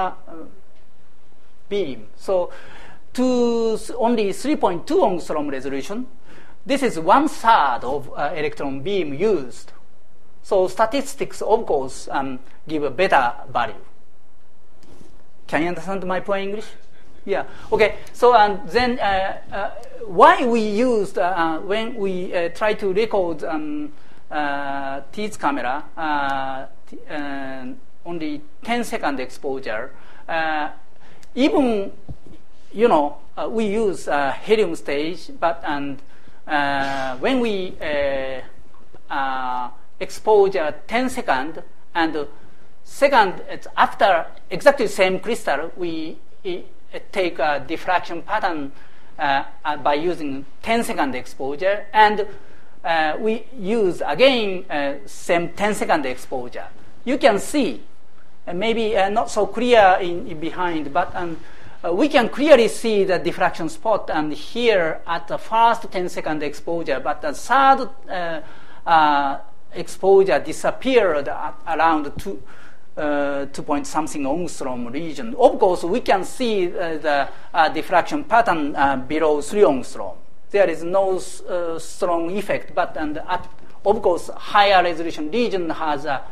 A: beam. So to only 3.2 angstrom resolution, this is 1/3 of electron beam used. So statistics, of course, give a better value. Can you understand my point, English? Yeah. Okay. So then, why we used when we try to record TEEDS camera only 10-second exposure, even we use helium stage, but when we exposure 10 seconds and second after exactly same crystal, we take a diffraction pattern by using 10-second exposure, and we use again same 10-second exposure. You can see, maybe not so clear in behind, but we can clearly see the diffraction spot, and here at the first 10-second exposure, but the third exposure disappeared at around 2 point something angstrom region. Of course, we can see the diffraction pattern below 3 angstrom. There is no strong effect, but of course, higher resolution region has a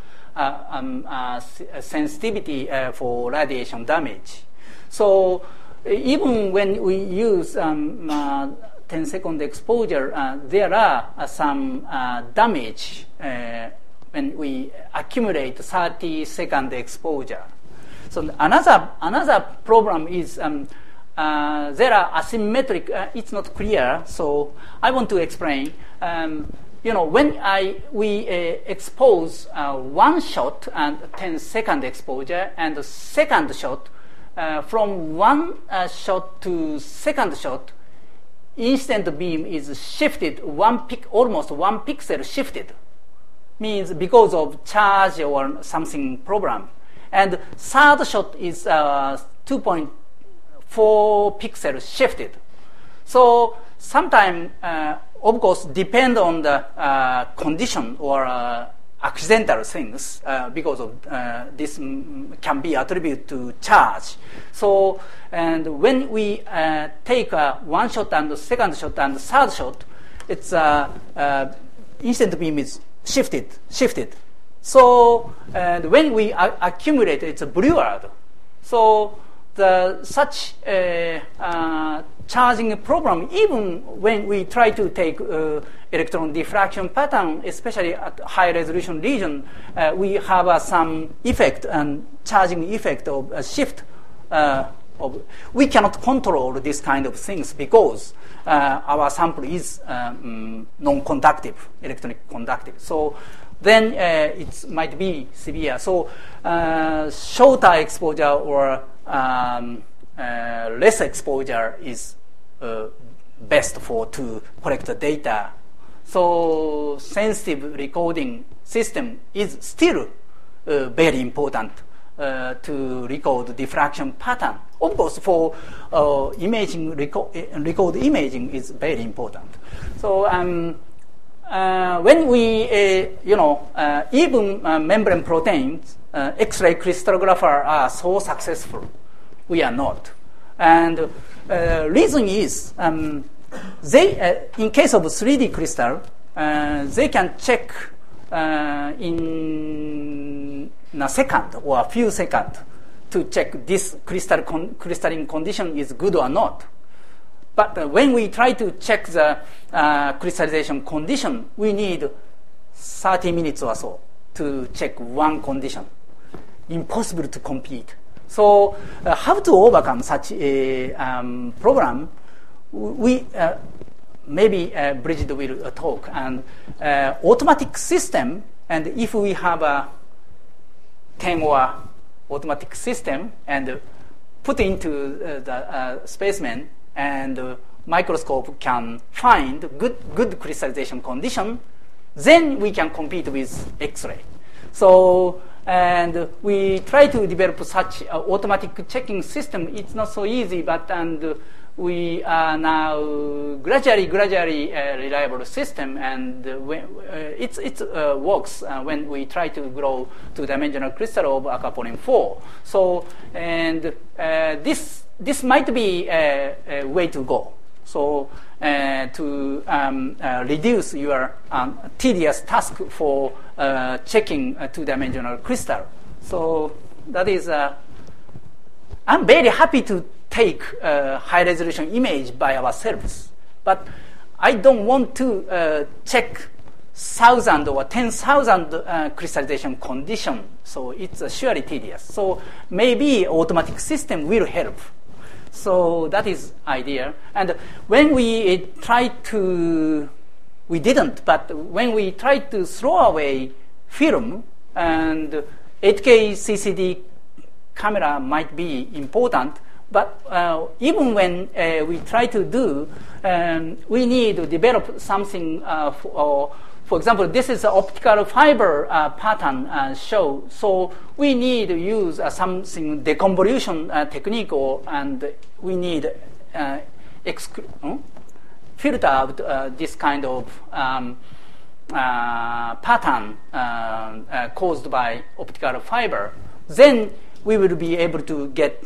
A: sensitivity for radiation damage. So even when we use 10 10-second exposure, there are some damage when we accumulate 30-second exposure. So another problem is there are asymmetric. It's not clear, so I want to explain. When we expose one shot and 10-second exposure, and the second shot, from one shot to second shot, incident beam is shifted almost 1 pixel shifted, means because of charge or something problem. And third shot is 2.4 pixels shifted. So sometimes, of course, depend on the condition or accidental things, because of this can be attributed to charge. So, and when we take one shot and the second shot and the third shot, it's incident beam is shifted. So, and when we accumulate, it's blurred. So, such charging problem, even when we try to take electron diffraction pattern, especially at high resolution region, we have some effect and charging effect of a shift. We cannot control this kind of things because our sample is non-conductive, electronic conductive. So then it might be severe. So shorter exposure or less exposure is best to collect the data. So sensitive recording system is still very important to record diffraction pattern. Of course, for imaging, record imaging is very important. So when we, even membrane proteins, X-ray crystallographer are so successful, we are not. And reason is, they, in case of 3D crystal, they can check in a second or a few seconds to check this crystalline condition is good or not. But when we try to check the crystallization condition, we need 30 minutes or so to check one condition. Impossible to compete. So how to overcome such a problem? We maybe Bridget will talk. And automatic system, and if we have a 10 or automatic system and put into the specimen, and microscope can find good crystallization condition, then we can compete with X-ray. So, and we try to develop such automatic checking system. It's not so easy, but we are now gradually reliable system, and it works when we try to grow two-dimensional crystal of aquaporin 4. So, and this might be a way to go. So to reduce your tedious task for checking a two-dimensional crystal. So that is, I'm very happy to take high-resolution image by ourselves, but I don't want to check 1,000 or 10,000 crystallization condition. So it's surely tedious. So maybe automatic system will help. So that is idea. And when we we didn't, but when we tried to throw away film, and 8K CCD camera might be important, but even when we try to do, we need to develop something for example, this is an optical fiber pattern show. So we need to use something deconvolution technique, and we need filter out this kind of pattern caused by optical fiber. Then we will be able to get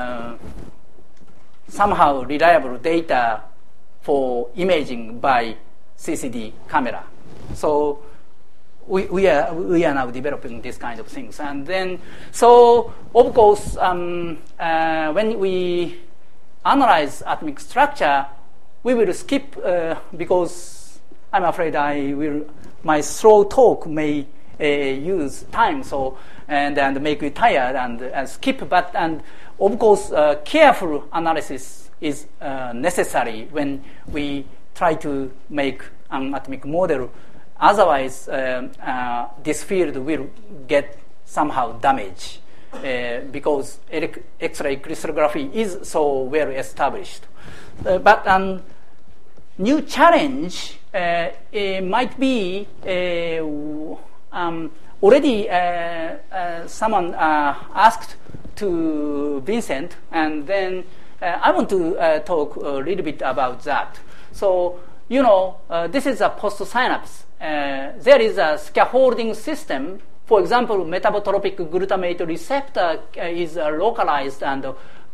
A: somehow reliable data for imaging by CCD camera. So we are now developing this kind of things. And then, so of course, when we analyze atomic structure, we will skip because I'm afraid my slow talk may use time, so and make you tired and skip. But of course, careful analysis is necessary when we try to make an atomic model. Otherwise, this field will get somehow damaged because X-ray crystallography is so well established. But new challenge might be already someone asked to Vincent, and then I want to talk a little bit about that. So, this is a post-synapse. There is a scaffolding system. For example, metabotropic glutamate receptor is localized and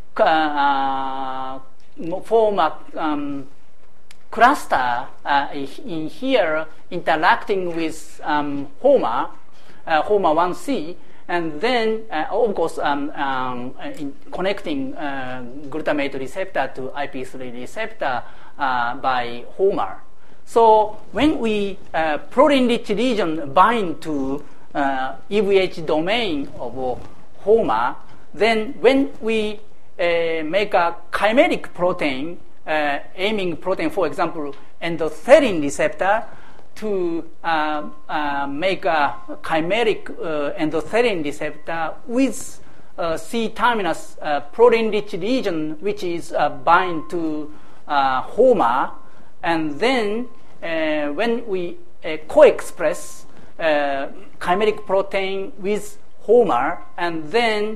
A: form a cluster in here interacting with HOMA 1C, and then of course in connecting glutamate receptor to IP3 receptor by HOMA. So when we protein-rich region bind to EVH domain of HOMA, then when we make a chimeric protein, aiming protein, for example, endothelin receptor, to make a chimeric endothelin receptor with C-terminus protein-rich region, which is bind to HOMA, and then when we co-express chimeric protein with HOMA, and then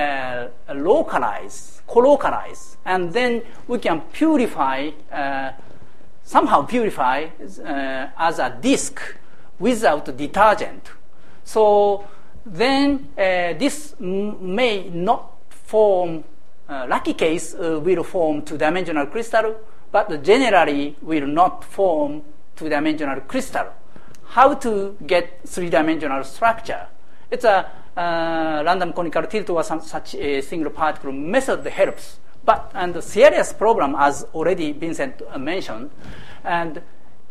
A: co-localize, and then we can somehow purify as a disk without detergent. So then this may not form, lucky case will form two-dimensional crystal, but generally will not form two-dimensional crystal. How to get three-dimensional structure? It's a random conical tilt or such a single particle method helps. But the serious problem, as already Vincent mentioned, and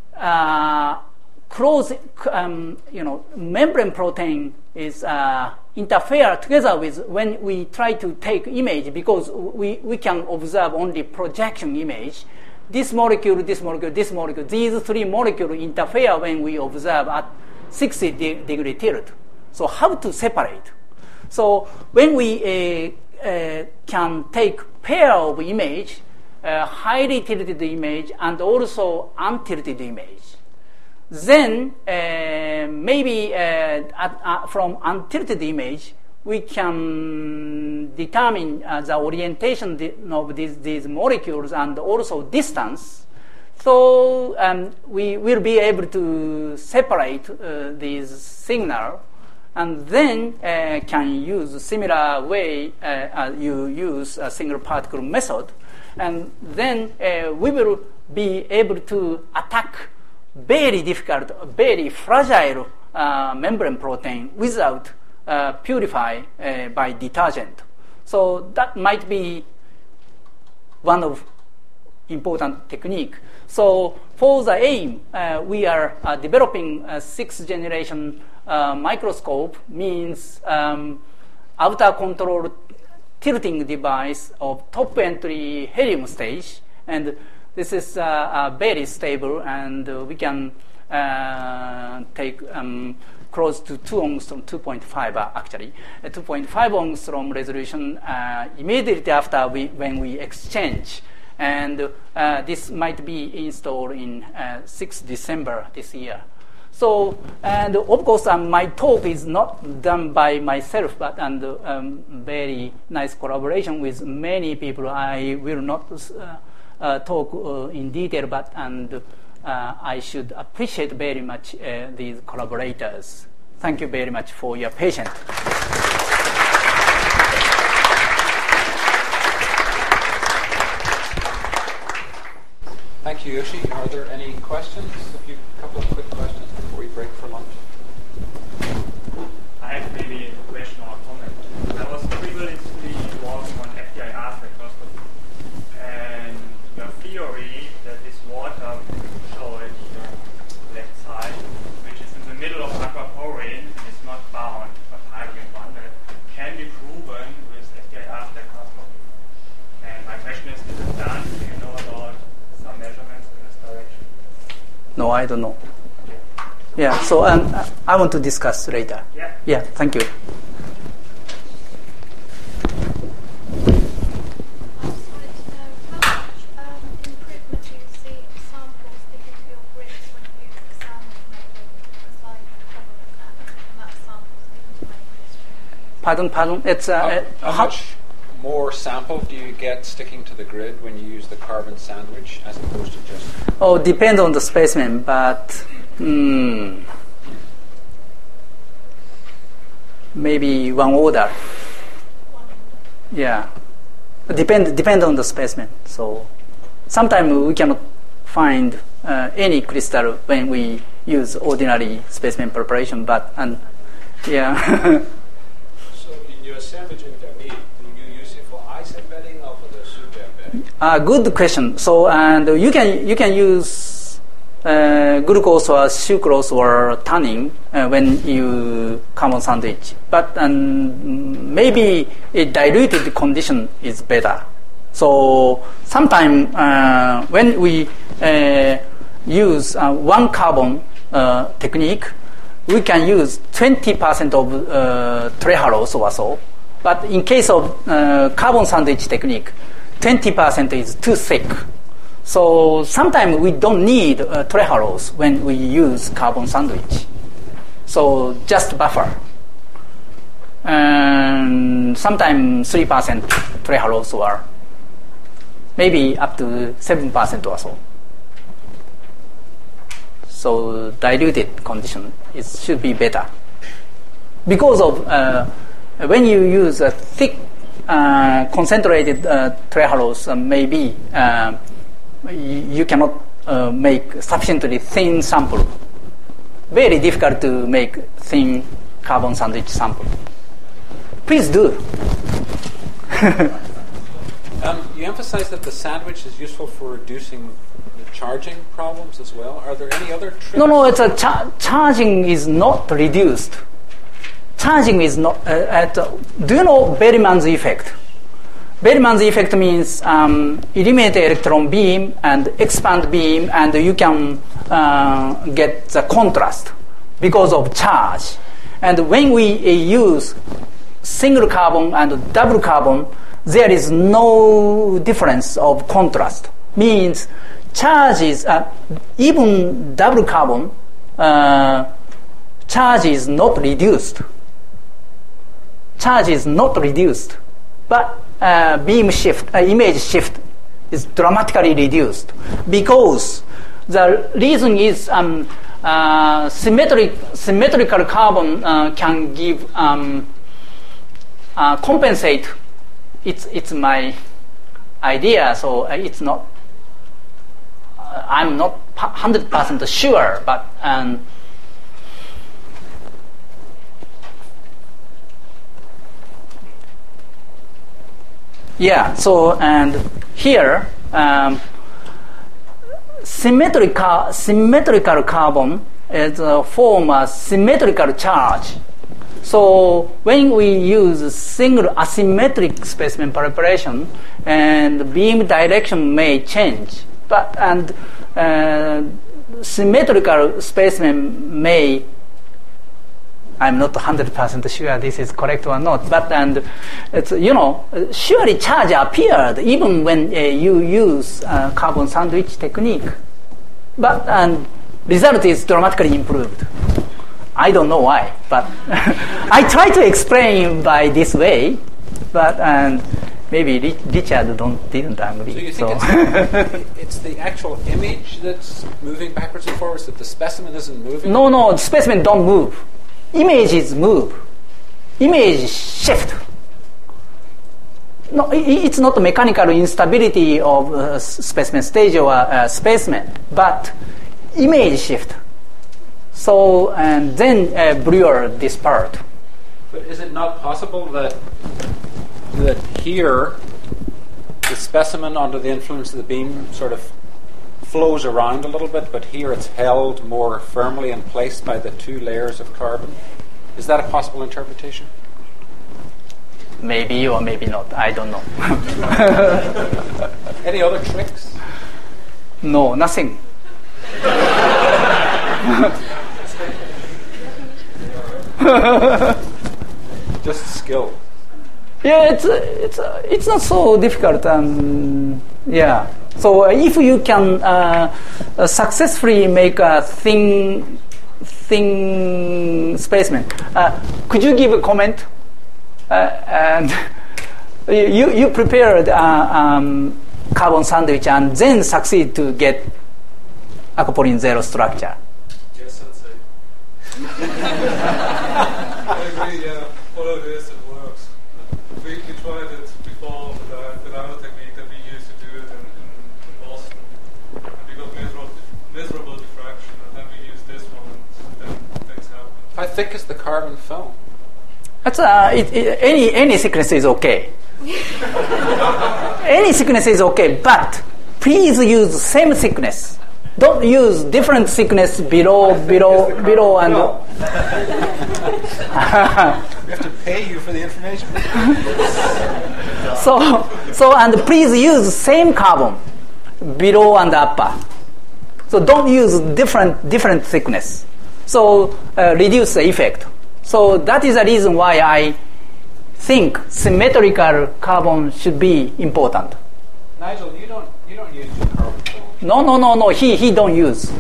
A: membrane protein is interfere together with when we try to take image, because we can observe only projection image. This molecule, this molecule, this molecule, these three molecules interfere when we observe at 60-degree tilt. So how to separate? So when we can take pair of image, highly tilted image and also untilted image, then maybe from untilted image we can determine the orientation of these molecules and also distance. So we will be able to separate these signal, and then can use similar way you use a single particle method, and then we will be able to attack very difficult, very fragile membrane protein without purify by detergent. So that might be one of important technique. So for the aim, we are developing a 6th generation microscope, means outer control tilting device of top entry helium stage, and this is very stable, and we can take close to 2 angstrom, 2.5 actually, 2.5 angstrom resolution immediately after when we exchange. And this might be installed in 6th December this year. So, and of course, my talk is not done by myself, but very nice collaboration with many people. I will not talk in detail, but I should appreciate very much these collaborators. Thank you very much for your patience.
D: Thank you, Yoshi. Are there any questions? A couple of quick questions before we break for lunch.
B: I have maybe a question or a comment. I was previously working on FTIR spectroscopy, and your theory that this
A: know. I don't know. Yeah. So I want to discuss later.
B: Yeah.
A: Yeah. Thank you.
E: I just wanted to know how much improvement do you see in samples sticking to your grids when you use the sandwich method as like cover and that sample sticking to my grid stream?
A: Pardon. It's
D: how much more sample do you get sticking to the grid when you use the carbon sandwich as opposed to just...
A: Oh, depends on the specimen, but maybe one order. Yeah, depend on the specimen. So sometimes we cannot find any crystal when we use ordinary specimen preparation, but yeah.
C: So in your sandwiching technique, do you use it for ice embedding or for the super embedding?
A: Good question. So and you can use glucose or sucrose or tannin when you carbon sandwich, but maybe a diluted condition is better. So sometimes when we use one carbon technique, we can use 20% of trehalose or so. But in case of carbon sandwich technique, 20% is too thick. So sometimes we don't need trehalose when we use carbon sandwich. So just buffer. And sometimes 3% trehalose or maybe up to 7% or so. So diluted condition should be better. Because of when you use a thick concentrated trehalose, maybe you cannot make sufficiently thin sample. Very difficult to make thin carbon sandwich sample. Please do.
D: You emphasize that the sandwich is useful for reducing the charging problems as well. Are there any other tricks?
A: No, it's a charging is not reduced. Charging is not. Do you know Bellman's effect? Bellman's effect means eliminate electron beam and expand beam, and you can get the contrast because of charge. And when we use single carbon and double carbon, there is no difference of contrast. Means charge is even double carbon charge is not reduced. Charge is not reduced, but beam shift, image shift is dramatically reduced because the reason is symmetrical carbon can give compensate. It's my idea, so it's not. I'm not 100% sure, but yeah. So and here symmetrical carbon is form a symmetrical charge. So when we use single asymmetric specimen preparation, and beam direction may change, but symmetrical specimen may. I'm not 100% sure this is correct or not, but it's surely charge appeared even when you use carbon sandwich technique, but result is dramatically improved. I don't know why, but I try to explain by this way, but maybe Richard didn't agree.
D: So you think it's the actual image that's moving backwards and forwards, that the specimen isn't moving?
A: No, the specimen don't move. Images move. Image shift. No, it's not mechanical instability of specimen stage or specimen, but image shift. So, and then Breuer this part.
D: But is it not possible that here the specimen under the influence of the beam sort of flows around a little bit, but here it's held more firmly in place by the two layers of carbon? Is that a possible interpretation?
A: Maybe or maybe not. I don't know.
D: Any other tricks?
A: No, nothing.
D: Just skill.
A: Yeah, it's not so difficult. Yeah. So if you can successfully make a thin specimen, could you give a comment? And you prepared carbon sandwich and then succeed to get aquaporin zero structure.
B: Yes, sensei. I agree, yeah. Follow this, it works. We tried it before with our technique that we used to do it in Boston. And we got miserable diffraction, and then we used this one, and then things happen.
D: How thick is the carbon film?
A: That's any thickness is okay. Any thickness is okay, but please use same thickness. Don't use different thickness below, and.
D: No. We have to pay you for the information.
A: So and please use same carbon below and upper. So don't use different thickness. So reduce the effect. So that is the reason why I think symmetrical carbon should be important.
D: Nigel, you don't use the carbon film.
A: No. He don't use.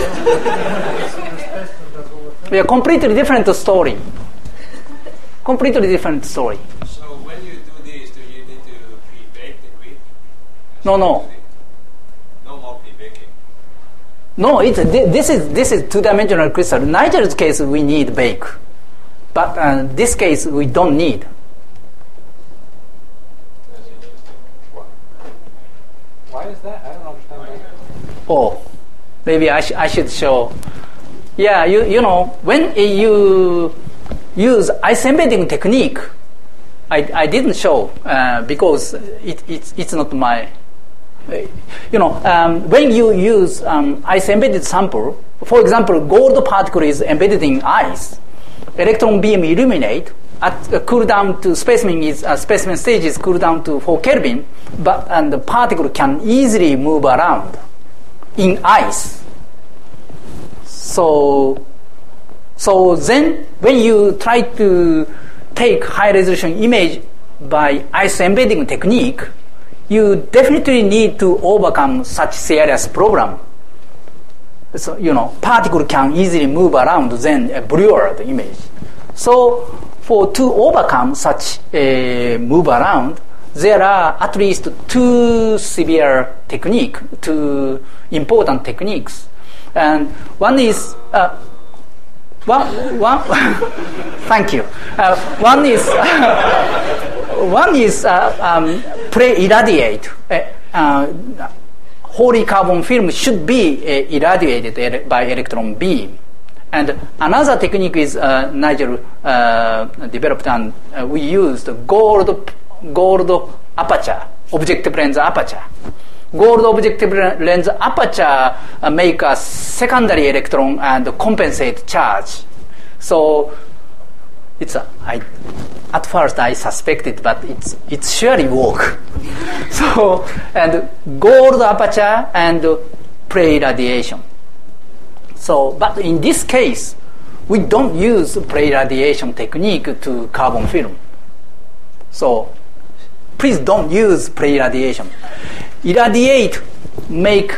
A: Yeah, completely different story. Completely different story.
C: So when you do this, do you need to pre-bake the grid?
A: No.
C: No more pre-baking.
A: No, this is two-dimensional crystal. In Nigel's case, we need bake, but this case we don't need.
C: That's interesting.
D: Why is that? I don't understand that.
A: Oh, maybe I should show. Yeah, you know, when you use ice embedding technique, I didn't show because it's not my. When you use ice embedded sample, for example, gold particle is embedded in ice. Electron beam illuminate at cool down to specimen stage is cool down to 4 Kelvin, and the particle can easily move around in ice. So then when you try to take high resolution image by ice embedding technique, you definitely need to overcome such serious problem. So, particle can easily move around then a blurred image. So to overcome such a move around, there are at least two important techniques. And one is thank you. One is pre-irradiate. Holy carbon film should be irradiated by electron beam. And another technique is Nigel developed, and we used gold aperture, objective lens aperture. Gold objective lens aperture make a secondary electron and compensate charge. So at first I suspected, but it surely work. So, and gold aperture and pre-irradiation. So, but in this case, we don't use pre-irradiation technique to carbon film. So, please don't use pre-irradiation. Irradiate make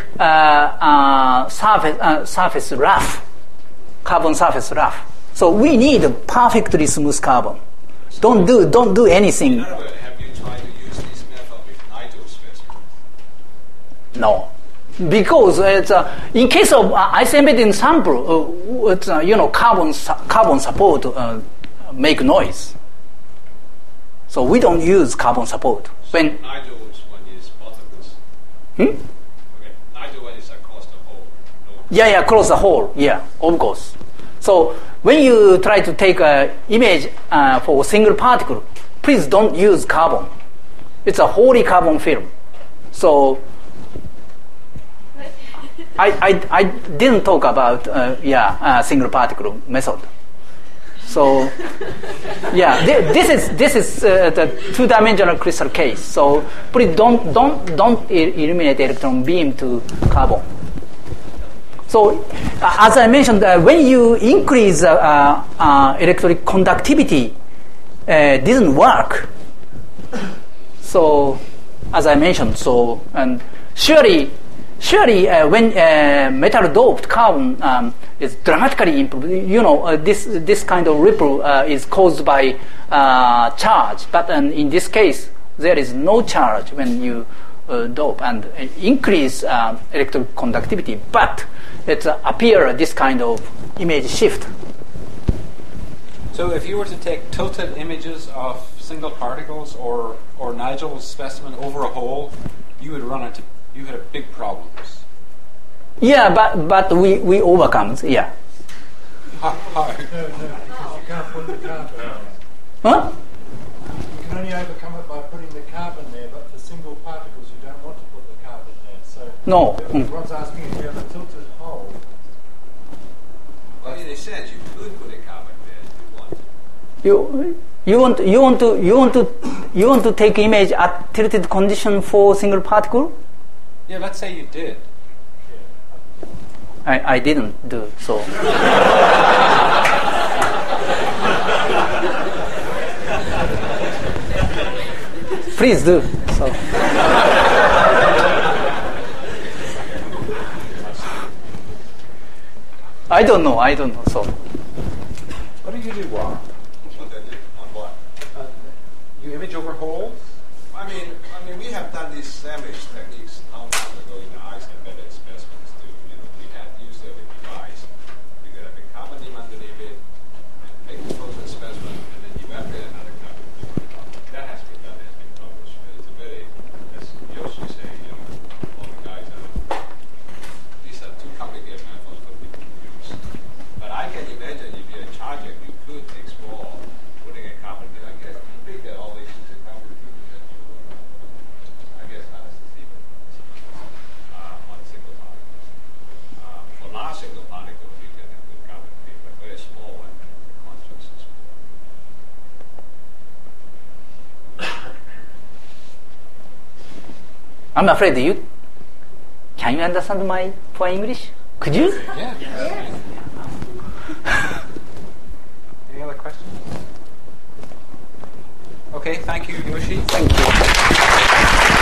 A: surface rough, carbon surface rough. So we need perfectly smooth carbon. Don't do anything.
C: In other words, have you tried to use this method with Nigel specimen?
A: No, because in case of ice embedding sample, carbon support make noise. So we don't use carbon support. When
C: Nigel one is bottomless.
A: Hmm?
C: Okay, Nigel one is across the hole. No.
A: Yeah, across the hole. Yeah, of course. So when you try to take an image for a single particle, please don't use carbon. It's a holy carbon film. So I didn't talk about single particle method. So this is the two-dimensional crystal case. So please don't illuminate electron beam to carbon. So, as I mentioned, when you increase electric conductivity, didn't work. So, as I mentioned, and surely when metal doped carbon is dramatically improved, this kind of ripple is caused by charge. But in this case, there is no charge when you dope and increase electric conductivity, but it appear this kind of image shift.
D: So if you were to take tilted images of single particles or Nigel's specimen over a hole, you would have big problems.
A: Yeah, but we overcome. Yeah.
D: How?
F: No, because you can't put the carbon there.
A: Huh?
F: You can only overcome it by putting the carbon there, but for single particles you don't want to put the carbon there. So
A: No.
F: everyone's asking if you have a tilted hole.
C: Well, in a sense, you could put a carbon there if you want.
A: You want to take image at tilted condition for single particle?
D: Yeah, let's say you did.
A: I didn't do so. Please do so. I don't know. So
D: What do you do, Juan?
C: On what?
D: You image over holes?
C: I mean, we have done these sandwich techniques long time ago in the ice embedded specimens too. We had used a device. We got a big carbon beam underneath it, and make the frozen specimen, and then evaporate another carbon beam on top. That has been done, has been published. It's a very, as Yoshi say, all the guys these are too complicated methods for people to use. But I can imagine if you're a charger, you could explore putting a carbon beam. I guess big that all these is a carbon beam. I guess not as a steeper on single particles. For large single particles, you can have good carbon beam, but very small one, the contrast is
A: I'm afraid can you understand my poor English? Could you?
D: Yeah. Any other questions? Okay, thank you, Yoshi.
A: Thank you.